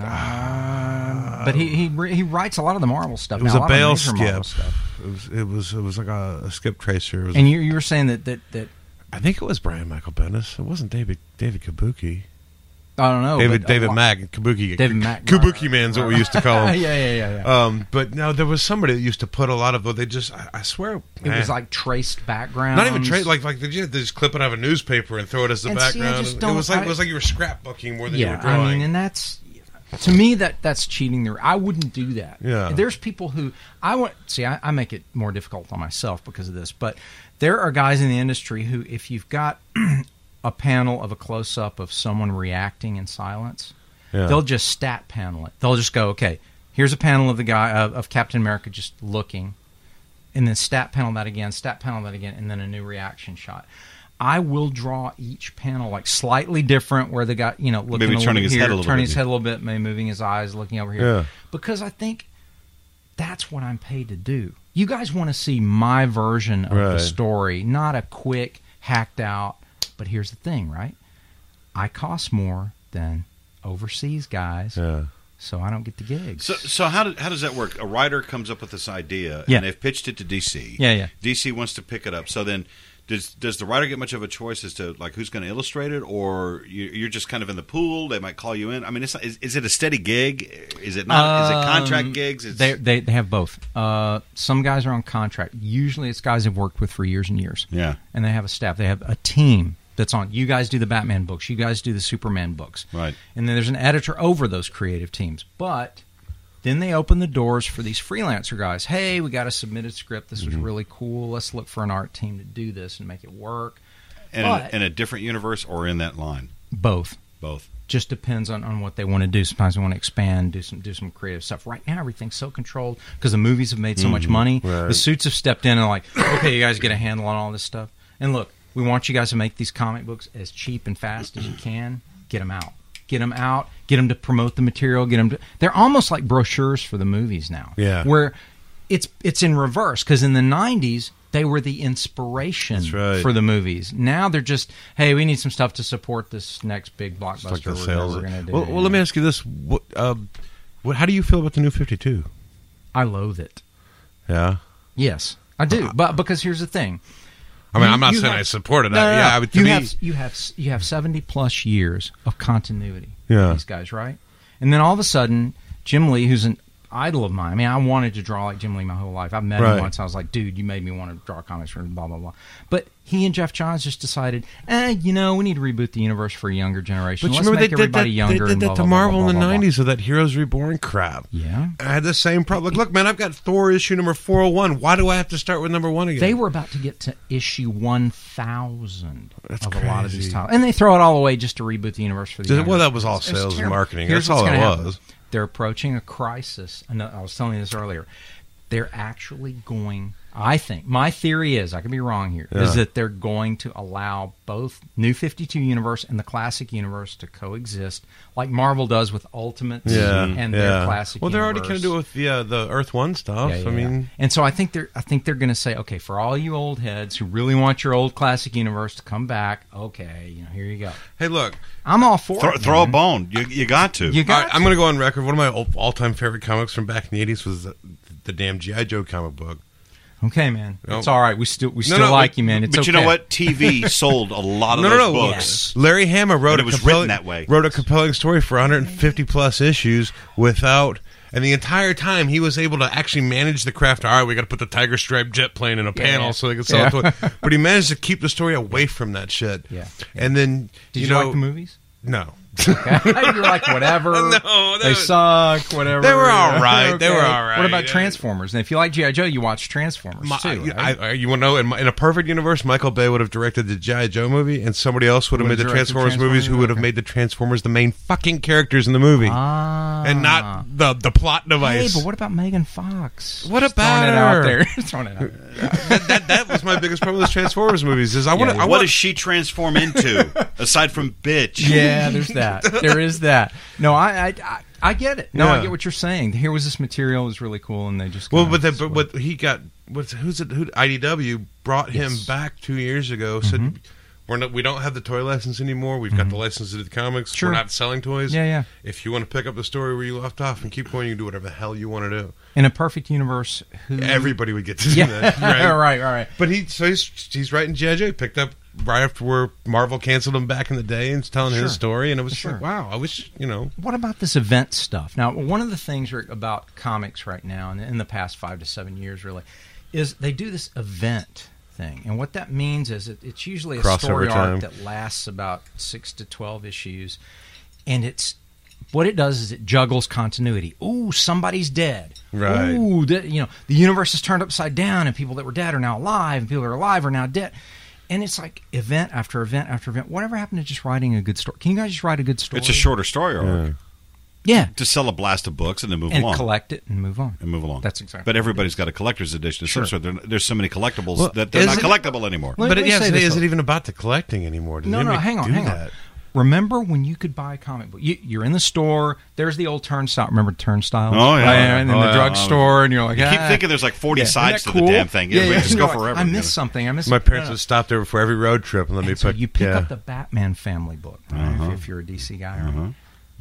Uh, but he he re- he writes a lot of the Marvel stuff. It was now, a lot of Bale major Marvel skip. stuff. It was it was it was like a, a skip tracer. It was, And you you were saying that that that I think it was Brian Michael Bendis. It wasn't David David Kabuki. I don't know. David but a David lot- Mack Kabuki. David Mack- Kabuki Man's what we used to call yeah, him. yeah, yeah, yeah. Um, but no, there was somebody that used to put a lot of. They just, I, I swear, It was eh, like traced backgrounds. not even trade. Like, like they just, they just clip it out of a newspaper and throw it as the And see, I background. just it don't- was like I- it was like you were scrapbooking more than you yeah, were drawing. I mean, and that's to me that that's cheating. The I wouldn't do that. Yeah. There's people who I want. See, I, I make it more difficult on myself because of this, but there are guys in the industry who, if you've got a panel of a close up of someone reacting in silence, Yeah. they'll just stat panel it. They'll just go, okay, here's a panel of the guy of, of Captain America just looking, and then stat panel that again, stat panel that again, and then a new reaction shot. I will draw each panel like slightly different, where the guy, you know, looking Maybe a turning little his here, head a little turning bit. his head a little bit, maybe moving his eyes, looking over here, Yeah. because I think that's what I'm paid to do. You guys want to see my version of the Right. story, not a quick hacked out. But here's the thing, right? I cost more than overseas guys. Yeah. so I don't get the gigs. So, so how, do, how does that work? A writer comes up with this idea, Yeah. and they've pitched it to D C. Yeah, yeah. D C wants to pick it up. So then, does does the writer get much of a choice as to like who's going to illustrate it, or you, you're just kind of in the pool? They might call you in. I mean, it's not, is, is it a steady gig? Is it not? is it contract Um, gigs? It's, They, they they have both. Uh, some guys are on contract. Usually, it's guys they've worked with for years and years. Yeah. And they have a staff. They have a team that's on. You guys do the Batman books. You guys do the Superman books. Right. And then there's an editor over those creative teams. But then they open the doors for these freelancer guys. Hey, we got a submitted script. This was really cool. Let's look for an art team to do this and make it work. in, but- a, in a different universe or in that line? Both. Both. Just depends on, on what they want to do. Sometimes they want to expand, do some do some creative stuff. Right now, everything's so controlled because the movies have made so much money. Right. The suits have stepped in and like, okay, you guys get a handle on all this stuff. And look, we want you guys to make these comic books as cheap and fast as you can. Get them out. Get them out. Get them to promote the material. Get them to. They're almost like brochures for the movies now. Yeah. Where it's it's in reverse because in the nineties they were the inspiration That's right. for the movies. Now they're just, hey, we need some stuff to support this next big blockbuster Like the we're, sales. we're going to do. Well, well, let me ask you this: what, um, what? How do you feel about the new fifty-two? I loathe it. Yeah. Yes, I do. But because here's the thing. I mean, You- I'm not you saying have- I supported it. No, no, no. Yeah, I would. To you me, have you have you have seventy plus years of continuity. Yeah. These guys, right? And then all of a sudden, Jim Lee, who's an idol of mine. I mean, I wanted to draw like Jim Lee my whole life. I've met Right. him once. I was like, dude, you made me want to draw comics for blah blah blah. But he and Jeff Johns just decided, eh, you know, we need to reboot the universe for a younger generation. but you Let's remember make they did that. everybody They younger. did and that blah, to blah, blah, Marvel blah, in the blah, blah. nineties with that Heroes Reborn crap. Yeah. I had the same problem. Like, look, man, I've got Thor issue number four oh one. Why do I have to start with number one again? They were about to get to issue one thousand That's of a lot of these crazy. titles. And they throw it all away just to reboot the universe for the Well, younger that was all It's- it's sales and terrible. marketing. Here's That's all what's it gonna happen. was. They're approaching a crisis. I know- I was telling you this earlier. They're actually going... I think, my theory is, I could be wrong here, Yeah. is that they're going to allow both New fifty-two universe and the classic universe to coexist, like Marvel does with Ultimates Yeah, and yeah. their classic Well, they're already universe. kind of doing it with the uh, the Earth One stuff. Yeah, yeah, I yeah. mean, and so I think they're I think they're going to say, okay, for all you old heads who really want your old classic universe to come back, okay, you know, here you go. hey, look, I'm all for Throw, it. throw a man. bone. You, you got to. You All got right, I'm going to go on record. One of my all time favorite comics from back in the eighties was the, the damn G I. Joe comic book. Okay, man. No. It's all right. We still we No, still no, like but- you, man. It's but you okay. know what? T V sold a lot of No, no, those no. books. Yes. Larry Hama wrote And a it was compelling, written that way. wrote a compelling story for one hundred fifty plus issues without, and the entire time he was able to actually manage the craft. All right, we got to put the tiger stripe jet plane in a panel yeah. so they can sell Yeah. it to it. But he managed to keep the story away from that shit. Yeah. And then Did you, you, know, like the movies? No. You're like, whatever. No, that they was- suck. Whatever. They were all right. They Okay. were all right. What about Yeah. Transformers? And if you like G I. Joe, you watch Transformers My, too. you, right? I, you want to know? In, my, in a perfect universe, Michael Bay would have directed the G I. Joe movie, and somebody else would have made Would the have directed Transformers movies, who Transformers? would have Okay. made the Transformers the main fucking characters in the movie, ah. and not the the plot Hey, device. but what about Megan Fox? What Just about throwing it out her? there? Throwing it out there. that, that that was my biggest problem with the Transformers movies. Is I want to. yeah. I What want does she transform into aside from bitch? Yeah, there's that. There is that. No, I, I, I, I get it. No, I Yeah. get what you're saying. Here was this material, it was really cool, and they just Well, kinda but, the, but swept- what he got, what's who's it? Who I D W brought him Yes. back two years ago. Said we're not, we don't have the toy license anymore. We've got the license to the comics. Sure. We're not selling toys. Yeah, yeah. If you want to pick up the story where you left off and keep going, you can do whatever the hell you want to do. in a perfect universe, who Everybody would get to do yeah, that, right, right? right, right. But he, so he's he's writing G I. Joe. He picked up right after where Marvel canceled him back in the day and telling Sure. his story, and it was Sure. like, wow, I wish you know. What about this event stuff? Now, one of the things Rick, about comics right now, and in the past five to seven years, really, is they do this event thing, and what that means is it, it's usually a Crossover story time. arc that lasts about six to twelve issues, and it's what it does is it juggles continuity. Ooh, somebody's dead. Right. Ooh, the, you know, the universe is turned upside down, and people that were dead are now alive, and people that are alive are now dead. And it's like event after event after event. Whatever happened to just writing a good story? Can you guys just write a good story? It's a shorter story arc. yeah, To sell a blast of books and then move and along. collect it and move on. and move along. That's exactly But everybody's got a collector's edition of Sure. some sort. There- There's so many collectibles Well, that they're is not it- collectible anymore. Let- but let me yeah, say so this, is though. it even about the collecting anymore? Did No, no, anybody hang on, do hang that? on. Remember when you could buy a comic book? You, you're in the store. There's the old turnstile. Remember turnstiles? Oh, yeah. Right, and in Oh, the yeah. drugstore, and you're like, You keep ah. thinking there's like forty Yeah, sides isn't to that the cool? damn thing. Yeah, It yeah. would just You're go like, forever. I you missed know? something. I missed. My parents no, no. would stop there before every road trip and let me And so pick. you pick yeah. up the Batman family book, right? Uh-huh. if, if you're a D C guy. Right? Uh-huh.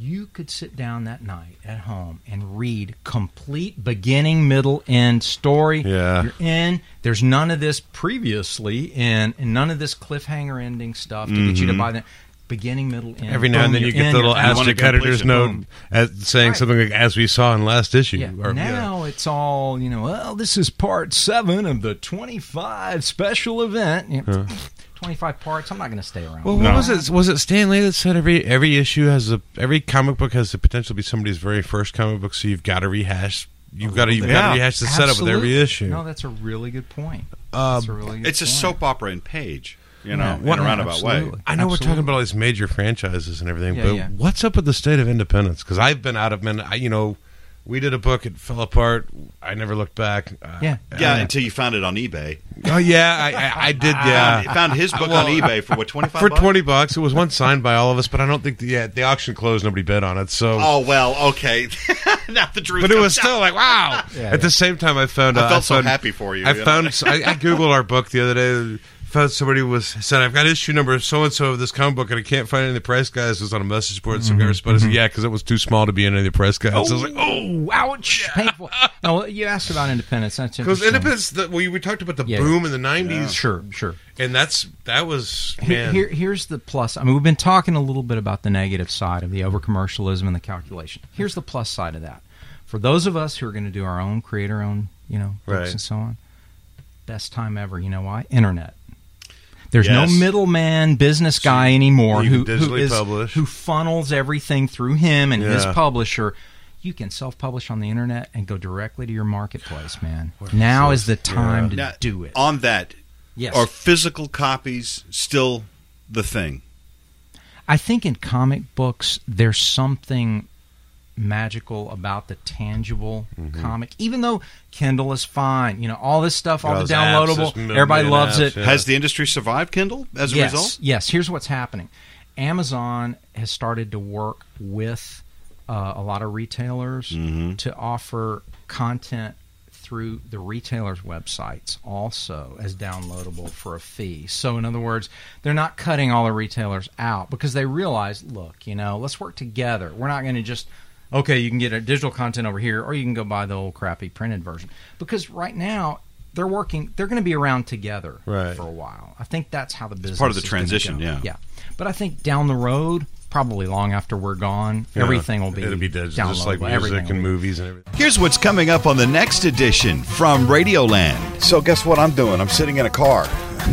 You could sit down that night at home and read complete beginning, middle, end story. Yeah. You're in. There's none of this previously in, and none of this cliffhanger ending stuff to get you to buy that. Beginning, middle, end. Every now boom, and then you you're get in, the little you're out. asterisk editor's note as, saying Right. something like, as we saw in last issue. Yeah. Or, Now it's all, you know, well, this is part seven of the twenty-five special event. You know, twenty-five parts. I'm not going to stay around. Well, what was it? Was it Stan Lee that said every every issue has a every comic book has the potential to be somebody's very first comic book, so you've got to rehash. You've got to you've got to rehash the setup with every issue. No, that's a really good point. Uh, That's a really good It's a point. soap opera in page, you know, Yeah. in What- a roundabout way. absolutely. I know we're Absolutely. talking about all these major franchises and everything, Yeah, but yeah. what's up with the state of independence? Because I've been out of men. I, you know, we did a book, it fell apart. I never looked back. Uh, Yeah. Yeah, uh, until you found it on eBay. oh yeah, I, I, I did. Found, Yeah, found his book Well, on eBay for what twenty five for twenty bucks. It was one signed by all of us, but I don't think the, yeah, the auction closed. Nobody bid on it. So, Oh well, okay. Not the truth. but it comes was still out. like wow. Yeah, At yeah. the same time, I found. I uh, felt so found- happy for you. I you know? found. I, I googled our book the other day. Found somebody was said I've got issue number so and so of this comic book and I can't find any of the price guys. It was on a message board. Some guy responded, said, "Yeah, because it was too small to be in any of the price guys." So I was like, "Oh, Oh, ouch! Painful. No, you asked about independence. That's because interesting. Independence." The, we we talked about the Yeah. boom in the nineties, Sure, sure. and that's that was Here, man. here, here's the plus. I mean, we've been talking a little bit about the negative side of the over commercialism and the calculation. Here's the plus side of that. For those of us who are going to do our own, create our own, you know, books Right. and so on, best time ever. You know why? Internet. There's Yes. no middleman business guy anymore you who, can who digitally is publish. who funnels everything through him and his Yeah. publisher. You can self-publish on the internet and go directly to your marketplace, man. Now is the time to Now, do it. On that, Yes. are physical copies still the thing? I think in comic books, there's something magical about the tangible Mm-hmm. comic. Even though Kindle is fine, you know, all this stuff, all Those the apps, downloadable, there's million everybody loves apps, it. yeah. Has the industry survived Kindle as a yes, result? yes. Here's what's happening: Amazon has started to work with uh, a lot of retailers Mm-hmm. to offer content through the retailers' websites also as downloadable for a fee. So in other words, they're not cutting all the retailers out because they realize, look, you know, let's work together. We're not going to just, okay, you can get a digital content over here or you can go buy the old crappy printed version. Because right now they're working, they're going to be around together Right. for a while. I think that's how the business part of the is gonna transition, go. yeah. Yeah. But I think down the road, probably long after we're gone, Yeah. everything will be It'll be digital, just like downloadable. music Everything and will be- movies and everything. Here's what's coming up on the next edition from Radioland. So guess what I'm doing? I'm sitting in a car.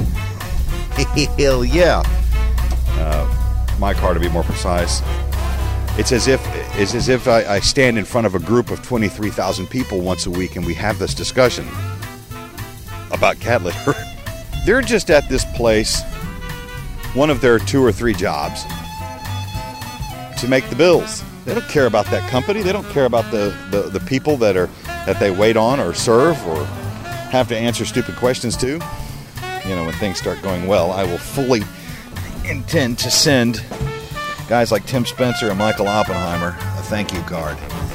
Hell yeah. Uh, my car, to be more precise. It's as if it's as if I, I stand in front of a group of twenty-three thousand people once a week and we have this discussion about cat litter. They're just at this place, one of their two or three jobs, to make the bills. They don't care about that company. They don't care about the, the, the people that are that they wait on or serve or have to answer stupid questions to. You know, when things start going well, I will fully intend to send guys like Tim Spencer and Michael Oppenheimer a thank you card.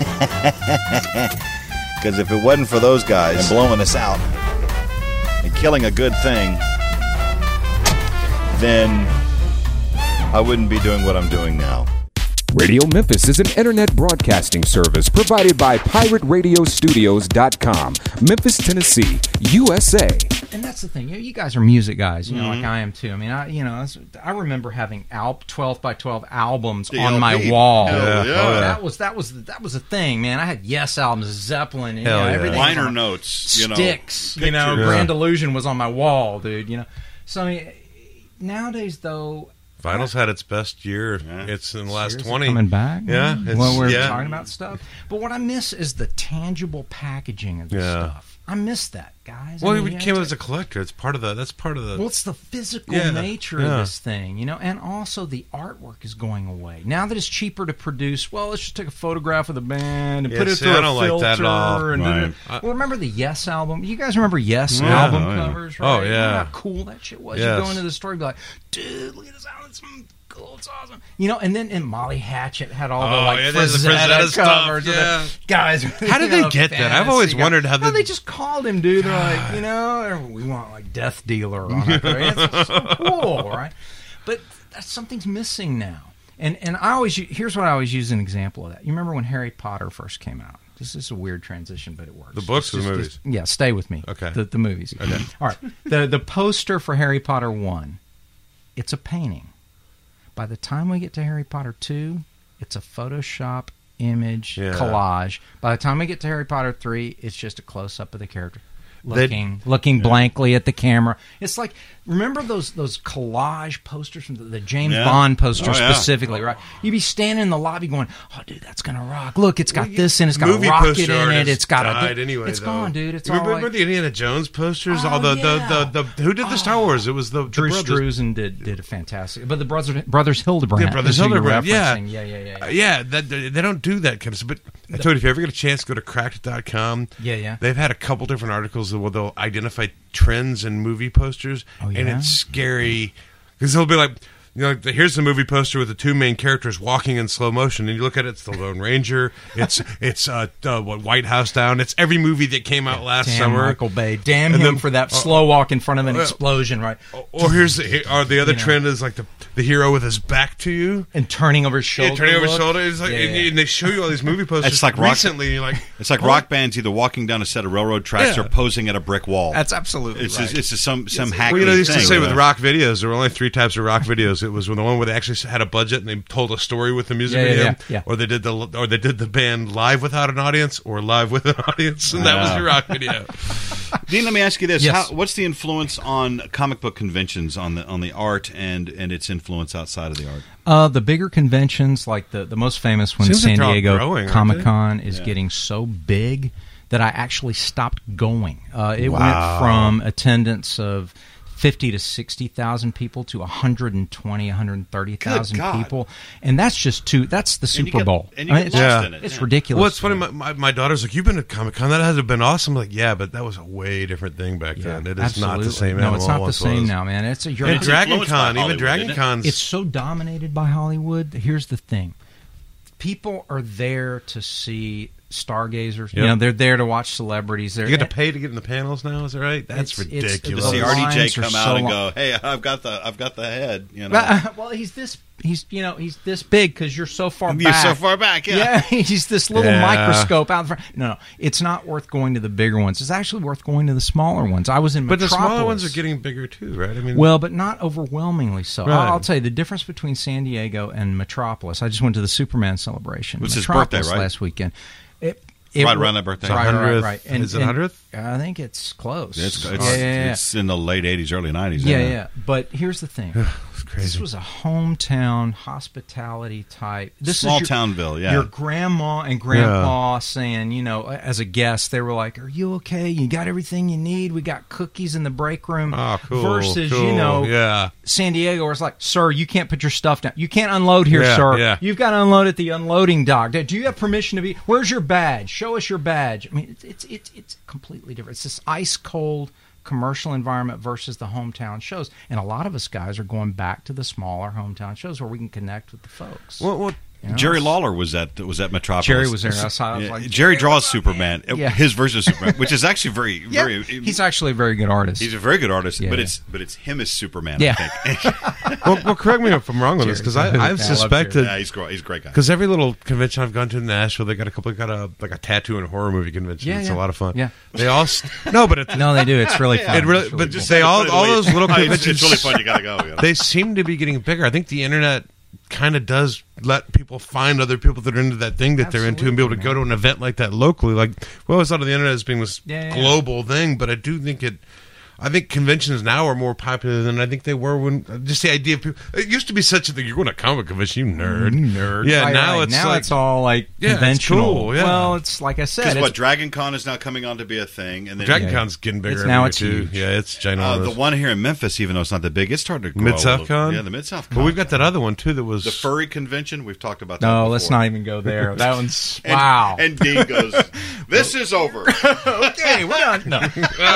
Because if it wasn't for those guys and blowing us out and killing a good thing, then I wouldn't be doing what I'm doing now. Radio Memphis is an internet broadcasting service provided by pirate radio studios dot com, Memphis, Tennessee, U S A. And that's the thing. You, you guys are music guys, you know, Mm-hmm. like I am too. I mean, I you know, that's- I remember having al- twelve by twelve albums The on L P. my wall. Hell Yeah. yeah. Oh, yeah. That was that was that was a thing, man. I had Yes albums, Zeppelin, you Hell know, yeah. everything. was Liner on- notes, you know. Sticks, you know, pictures. Grand Illusion was on my wall, dude. You know, so I mean, nowadays though, Vinyl's had its best year. Yeah. It's in the last Seriously twenty. coming back. Yeah, man? it's- when we're yeah. talking about stuff. But what I miss is the tangible packaging of this Yeah. stuff. I miss that, guys. I Well, mean, we yeah, came it's- as a collector. It's part of the. That's part of the. Well, it's the physical Yeah, nature yeah. of this thing, you know, and also the artwork is going away. Now that it's cheaper to produce, well, let's just take a photograph of the band and Yeah, put it see, through I a don't like filter. that at all. And Right. well, remember the Yes album? You guys remember Yes Yeah. album Oh, yeah. covers, right? Oh, Remember yeah. how cool that shit was? Yes. You go into the store and be like, dude, look at this album. It's cool. It's awesome. You know, and then and Molly Hatchet had all the Oh, like yeah, there's the Frazetta Frazetta stuff, covers. and yeah. the guys, How did you they know, get that? I've fantasy always guys. wondered how No, the- they just called him, dude. They're like, you know, we want like Death Dealer on it. Right? It's so cool, right? But that's something's missing now. And and I always here's what I always use an example of that. You remember when Harry Potter first came out? This is a weird transition, but it works. The books just, or the movies? Just, yeah, stay with me. Okay. The, the movies. Okay. All right. The the poster for Harry Potter one, it's a painting. By the time we get to Harry Potter two, it's a Photoshop image Yeah. collage. By the time we get to Harry Potter three, it's just a close up of the character. They- Looking, looking blankly at the camera. It's like, remember those those collage posters from the, the James Yeah. Bond poster Oh, yeah. specifically, right? You'd be standing in the lobby going, "Oh, dude, that's gonna rock! Look, it's got Well, this in, it's got movie a rocket poster in it, artists it's got died a." anyway, it's though. gone, dude. It's You all remember like, the Indiana Jones posters? Oh, all the, yeah. the, the, the who did the Star Wars? It was the, the Drew brothers. Struzan did did a fantastic, but the brothers brothers Hildebrandt, Yeah, Brothers is who you're Hildebrandt, yeah. referencing. yeah, yeah, yeah, Uh, yeah. yeah, that, they don't do that kind of stuff. But I told you, if you ever get a chance, go to cracked dot com. Yeah, yeah. They've had a couple different articles where they'll identify trends in movie posters, Oh, and yeah? it's scary because they'll be like, you know, like, here's the movie poster with the two main characters walking in slow motion, and you look at it, it's the Lone Ranger, it's it's uh, uh what, White House Down, it's every movie that came out last Damn summer. Michael Bay. Damn And him then- for that uh, slow walk in front of an uh, explosion, right? Or here's the, or the other You know. trend is like the the hero with his back to you. And turning over his shoulder. Yeah, turning over his look. shoulder. It's like, Yeah, and, yeah. and they show you all these movie posters. It's like rock- recently. You're like, It's like rock bands either walking down a set of railroad tracks Yeah. or posing at a brick wall. That's absolutely it's right. just, it's just some some well, hackney you know, they used thing. to say with uh, rock videos, there were only three types of rock videos. It was the one where they actually had a budget and they told a story with the music Yeah, yeah, video, yeah, yeah. or they did the or they did the band live without an audience, or live with an audience, and that was Yeah. your rock video. Dean, let me ask you this: Yes. How, what's the influence on comic book conventions on the on the art and and its influence outside of the art? Uh, the bigger conventions, like the, the most famous one, Seems like San they're all Diego growing, aren't Comic Con, they? is Yeah. getting so big that I actually stopped going. Uh, it Wow. went from attendance of fifty to sixty thousand people to one hundred twenty, one hundred thirty thousand Good God. people, and that's just two. That's the And you Super get- Bowl. and you I get mean, lost it's, in it, it's yeah. ridiculous. Well, it's funny. My, my, my daughter's like, "You've been at Comic Con. That has been awesome." I'm like, yeah, but that was a way different thing back Yeah, then. It is not absolutely. the same. No, animal it's it not the once same was. now, man. It's a you're And It's Dragon influenced by Con, even Hollywood, Dragon isn't it? Con's. It's so dominated by Hollywood. Here's the thing. People are there to see stargazers. You Yep. know, they're there to watch celebrities. They're, you get to pay to get in the panels now. Is that right? That's It's- it's- ridiculous. the See R D J lines are come out so and long. go, "Hey, I've got the I've got the head." You know, Well, well, he's this. He's you know he's this big because you're so far you're back. so far back. Yeah. Yeah, he's this little Yeah. microscope out in front. No, no, it's not worth going to the bigger ones. It's actually worth going to the smaller ones. I was in But the Metropolis. smaller ones are getting bigger too, right? I mean, Well, but not overwhelmingly so. Right. I'll, I'll tell you the difference between San Diego and Metropolis. I just went to the Superman celebration. It's his Metropolis birthday, right? last weekend. It, it Right wa- around that birthday. Right, right, hundredth. right. And, Is it and hundredth? I think it's close. It's, it's, yeah, yeah, yeah. it's in the late eighties, early nineties. Yeah, yeah. But here's the thing. it's crazy. This was a hometown hospitality type. This Small is your, townville, yeah. Your grandma and grandpa saying, you know, as a guest, they were like, "Are you okay? You got everything you need? We got cookies in the break room." Oh, cool. Versus, cool. you know, yeah. San Diego, where it's like, "Sir, you can't put your stuff down. You can't unload here, Yeah, sir. yeah. You've got to unload at the unloading dock. Do you have permission to be? Where's your badge? Show us your badge." I mean, it's it's it's, it's completely different. It's this ice cold commercial environment versus the hometown shows, and a lot of us guys are going back to the smaller hometown shows where we can connect with the folks. Well, well, You know? Jerry Lawler was at was at Metropolis. Jerry was there. I saw- I was Yeah, like, Jerry draws Superman. Yeah. His version of Superman, which is actually very, Yeah, very. he's actually a very good artist. He's a very good artist, Yeah, but yeah. it's but it's him as Superman. Yeah. I think. well, well, correct me if I'm wrong on this, because Jerry's good. I've I love suspected. yeah, he's great. He's a great guy. Because every little convention I've gone to in Nashville, they got a couple, got a like a tattoo and horror movie convention. Yeah, it's yeah. a lot of fun. Yeah. they all st- no, but it's, No, they do. It's really fun. it really, It's really but cool. just they all all those little It's- conventions. It's really fun. You gotta go. You know? They seem to be getting bigger. I think the internet kind of does let people find other people that are into that thing that they're into and be able to Absolutely, go to an event like that locally. Like, we always thought of the internet as being this Yeah, yeah. global thing, but I do think it. I think conventions now are more popular than I think they were when. Just the idea of people. It used to be such a thing. You're going to a comic convention, you nerd, nerd. Yeah, Right, now right. it's now like it's all like Yeah, it's conventional. cool, yeah. Well, it's like I said. Because It's, what Dragon Con is now coming on to be a thing, and then Dragon Yeah. Con's getting bigger. It's- now every it's year, too. huge. Yeah, it's uh, ginormous. the one here in Memphis, even though it's not that big, it's starting to grow. Mid a South little. Con. Yeah, the Mid South Con. But we've got that other one too that was the furry convention. We've talked about that. no, before. let's not even go there. That one's And, wow. And Dean goes, "This is over." okay, we're done. No.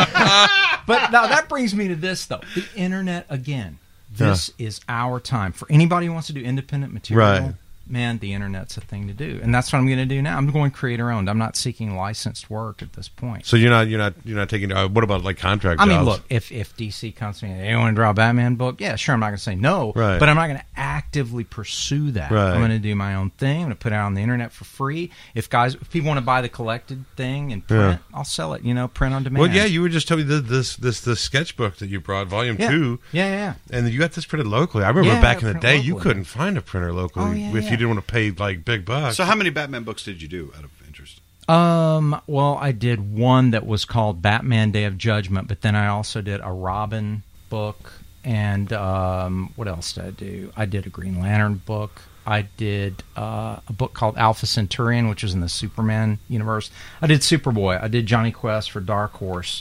But now that brings me to this, though. The internet, again, this is our time. For anybody who wants to do independent material, Right. man, the internet's a thing to do. And that's what I'm going to do now. I'm going creator-owned. I'm not seeking licensed work at this point. So you're not you're not you're not taking. Uh, what about like contract? I mean, jobs? look, if, if D C comes to me and they want to draw a Batman book, yeah, sure, I'm not going to say no. Right. But I'm not going to actively pursue that. Right. I'm going to do my own thing. I'm going to put it out on the internet for free. If guys, if people want to buy the collected thing and print, Yeah. I'll sell it. You know, print on demand. Well, yeah, you were just telling me this this this, this sketchbook that you brought, Volume yeah. Two. Yeah, yeah, yeah. And you got this printed locally. I remember Yeah, back in the print day, you locally. couldn't find a printer locally Oh, yeah, if yeah. you didn't want to pay like big bucks. So how many Batman books did you do out of interest? Um, well, I did one that was called Batman Day of Judgment, but then I also did a Robin book, and um, what else did I do? I did a Green Lantern book. I did uh, a book called Alpha Centurion, which was in the Superman universe. I did Superboy. I did Johnny Quest for Dark Horse.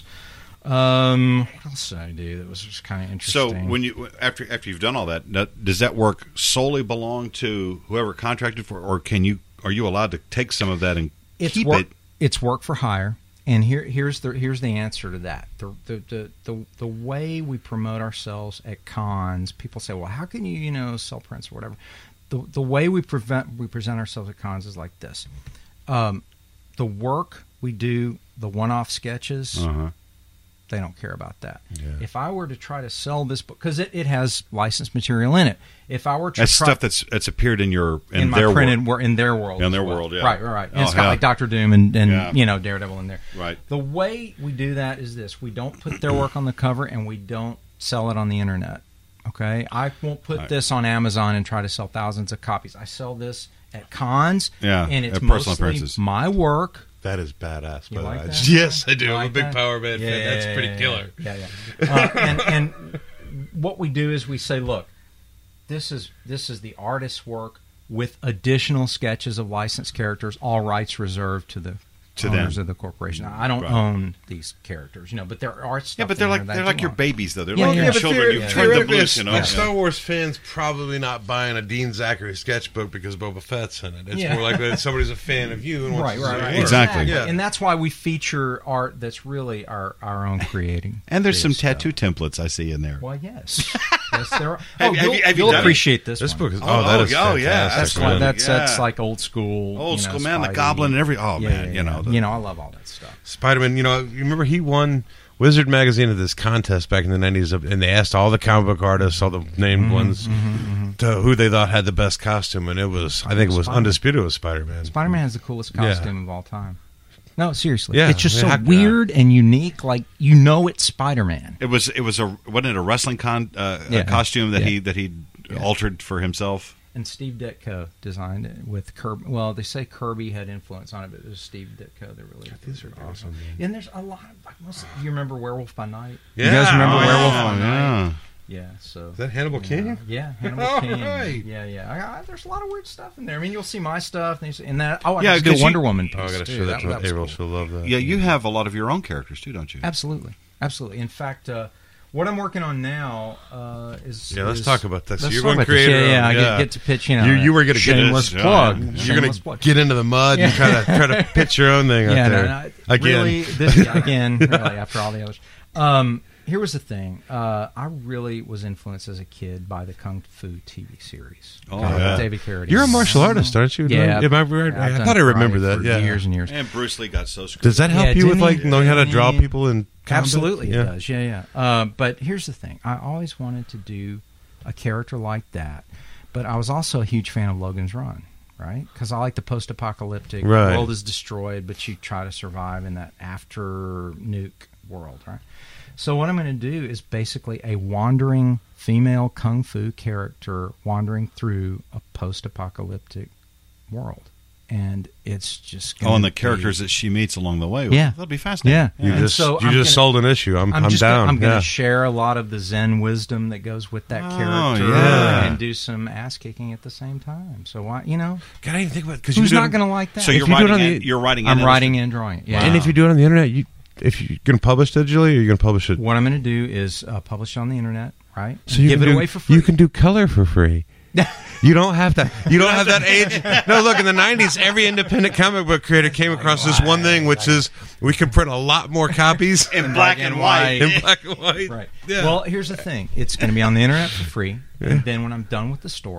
Um, what else did I do that was just kind of So interesting? when you after after you've done all that, now, does that work solely belong to whoever contracted for, or can you are you allowed to take some of that and it's keep work, it? It's work for hire, and here here's the here's the answer to that. The the, the the the way we promote ourselves at cons, people say, "Well, how can you you know sell prints or whatever?" The the way we prevent we present ourselves at cons is like this: um, the work we do, the one-off sketches. Uh-huh. They don't care about that. Yeah. If I were to try to sell this book, because it, it has licensed material in it, if I were to That's try, stuff that's that's appeared in your in, in my their printed work. wor- in their world, In as their well. world, yeah. right, right, right. And Oh, it's got yeah. like Doctor Doom and, and Yeah. you know Daredevil in there. Right. The way we do that is this: we don't put their work on the cover, and we don't sell it on the internet. Okay, I won't put Right. this on Amazon and try to sell thousands of copies. I sell this at cons, Yeah, and it's at personal mostly appearances. my work. That is badass. You by the like way. that? Yes, I do. You I'm like a big that? Power Man Yeah, fan. yeah, That's yeah, pretty yeah, killer. Yeah, yeah. Uh, and, and what we do is we say, look, this is this is the artist's work with additional sketches of licensed characters, all rights reserved to the To owners them. of the corporation. I don't Right. own these characters, you know, but there are stuff. Yeah, but in they're there like that they're I like do your want. babies, though. They're Yeah, like yeah, your but children. theor- You've trained them theoretically, loose, you know. a Star Wars fan's probably not buying a Dean Zachary sketchbook because Boba Fett's in it. It's Yeah. more likely that somebody's a fan of you and wants Right, to right, see right. your work. Exactly. Yeah. And that's why we feature art that's really our, our own creating. And there's some creative tattoo stuff. templates I see in there. Well, yes. yes, there are. Have Oh, you- have you'll, you- have you you'll done it? appreciate this This one. book is oh, Oh, that oh, is oh, yeah, fantastic. That's That's like, really- that's that's yeah. like old school, Old you know, school, man, the Spidey. Goblin and every- oh, Yeah, man, yeah, you know, yeah. the- you know, I love all that stuff. Spider-Man, you know, you remember he won Wizard Magazine at this contest back in the nineties, of- and they asked all the comic book artists, all the named Mm-hmm, ones, to who they thought had the best costume, and it was, I think it was Spider-Man. undisputed, it was Spider-Man. Spider-Man has the coolest Yeah. costume of all time. No, seriously, Yeah, it's just I so mean, how- weird and unique. Like you know, it's Spider-Man. It was it was a wasn't it a wrestling con uh, Yeah. a costume that Yeah. he that he Yeah. altered for himself. And Steve Ditko designed it with Kirby. Well, they say Kirby had influence on it, but it was Steve Ditko that really. These are awesome. And there's a lot. Of, like most, you remember Werewolf by Night? Yeah. You guys remember Oh, Werewolf yeah. by Night? yeah. Yeah. So Is that Hannibal King? Yeah, Hannibal All King. right. Yeah, yeah. I, I, there's a lot of weird stuff in there. I mean, you'll see my stuff, and, you see- and that. Oh, I Yeah, yeah, do a 'cause you- Wonder Woman. Oh, I piece, got to too. show that, to was April. cool. She'll love that. Yeah, you have a lot of your own characters too, don't you? Absolutely, absolutely. In fact, uh, what I'm working on now uh, is. Yeah, let's is- talk about this. let's You're talk going about this. creative. Yeah, yeah. I Yeah. get, get to pitch. You know, You, you were going to get shameless Yeah, plug. yeah. You're Shameless going to plug. get into the mud and try to try to pitch your own thing yeah, out no, there no, again. Really, this, again, really, after all the others. Um, here was the thing. Uh, I really was influenced as a kid by the Kung Fu T V series. Oh, Uh, yeah. David Carradine. You're a martial artist, aren't you? Yeah. Am I right? I've I done thought I remember karate that. for Yeah. years and years. And Bruce Lee got so screwed. Does that help Yeah, you with didn't like he- knowing how to draw didn't he- people in combat? Absolutely, Yeah. it does. Yeah, yeah. Uh, but here's the thing: I always wanted to do a character like that, but I was also a huge fan of Logan's Run, right? Because I like the post-apocalyptic Right. world is destroyed, but you try to survive in that after nuke world, right? So what I'm going to do is basically a wandering female kung fu character wandering through a post-apocalyptic world, and it's just gonna Oh, and the be- characters that she meets along the way. Yeah. That'll be fascinating. Yeah. You And just so you I'm just gonna- sold an issue. I'm I'm, I'm, just down. Gonna, I'm going yeah. to share a lot of the Zen wisdom that goes with that Oh, character, yeah. and do some ass kicking at the same time. So why, you know, God, I didn't think about because who's not going to like that? So If you're you do it writing, on in, the- you're writing. in I'm and writing and drawing it. Yeah. And if you do it on the internet, you if you're going to publish digitally, or you're going to publish it. What I'm going to do is uh, publish it on the internet, right? So And you give can it do, away for free. You can do color for free. You don't have to. You don't have that age. No, look. In the nineties, every independent comic book creator came across this one thing, which is we can print a lot more copies in black and white. in black and white. Right. Yeah. Well, here's the thing: it's going to be on the internet for free, and then when I'm done with the story,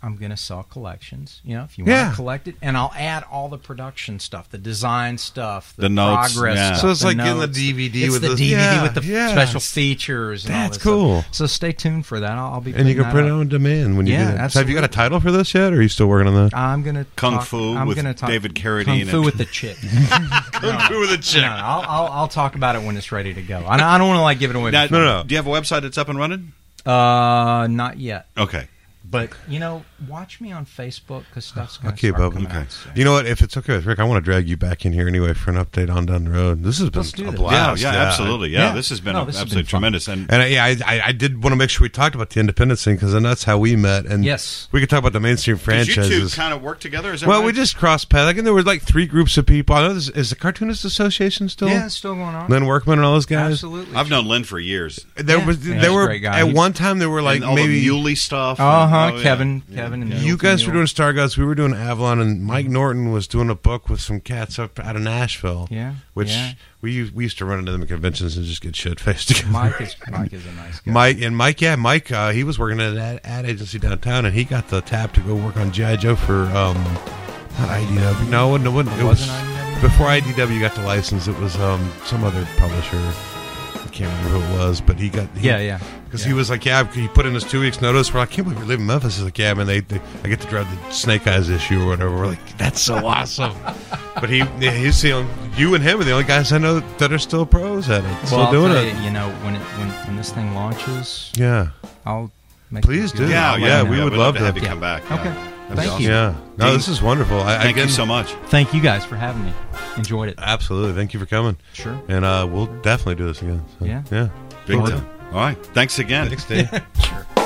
I'm going to sell collections. You know, if you want Yeah. to collect it, and I'll add all the production stuff, the design stuff, the, The notes, progress yeah. stuff. So it's the like getting the notes. D V D It's with the the- D V D yeah, with the yeah. special features. And all That's this cool. stuff. So stay tuned for that. I'll, I'll be And you putting can print that it up. on demand when you Yeah, do that. So have you got a absolutely. title for this yet, or are you still working on that? I'm gonna Kung talk, Fu I'm with gonna talk, David Carradine Kung in Fu it. with the chick. Kung Fu with a chick. No, no, I'll, I'll I'll talk about it when it's ready to go. I, I don't want to like give it away. Now, before. No, no. Do you have a website that's up and running? Uh, not yet. Okay. But you know, watch me on Facebook because stuff's I'll going to keep start up. coming Okay. out soon. You know what? If it's okay with Rick, I want to drag you back in here anyway for an update on down the road. This has been Let's do a this. blast. yeah, yeah, absolutely. Yeah, Yeah. this has been No, a- this has absolutely been fun. tremendous. And And uh, yeah, I, I, I did want to make sure we talked about the independence thing because then that's how we met. And Yes. we could talk about the mainstream did you two franchises. kind of work together? Is that Well, right? we just crossed paths. I think there were like three groups of people. I know this, is the Cartoonist Association still? Yeah, it's still going on. Len Workman and all those guys. Absolutely. I've known Lynn for years. There Yeah. was Yeah, there he's a were great guy. at He's- one time there were like and all maybe the Muley stuff. Uh and- huh. oh, yeah. Kevin, Kevin, and you Mule guys from were Mule. doing Stargods, we were doing Avalon, and Mike Norton was doing a book with some cats up out of Nashville. Yeah, which yeah. we used, we used to run into them at conventions and just get shit faced together. Mike is Mike is a nice guy. Mike and Mike, yeah, Mike. Uh, he was working at an ad, ad agency downtown, and he got the tab to go work on G I Joe for um, not I D W. No, it wasn't. It, wasn't, it was wasn't I D W? before I D W got the license. It was um, some other publisher. I can't remember who it was, but he got he, Yeah, yeah. Because Yeah. he was like, yeah, he put in his two weeks notice. We're like, I can't believe you're leaving Memphis. He's like, yeah, man, they, they I get to drive the Snake Eyes issue or whatever. We're like, that's so awesome. But he, he's the only, you and him are the only guys I know that are still pros at it, still Well, I'll doing tell it. You, you know, when it when when this thing launches, Yeah, I'll make Please it do. good. Yeah, I'll yeah, let you we know. would we'd love to to. have you Yeah. come back. Okay. Yeah. That'd be Thank awesome. you. yeah. No, Dean, this is wonderful. I, Thank again, you so much. Thank you guys for having me. Enjoyed it. Absolutely. Thank you for coming. Sure. And uh, we'll definitely do this again. So, Yeah. yeah. Big Cool. time. All right. Thanks again. Thanks, Dave. Sure.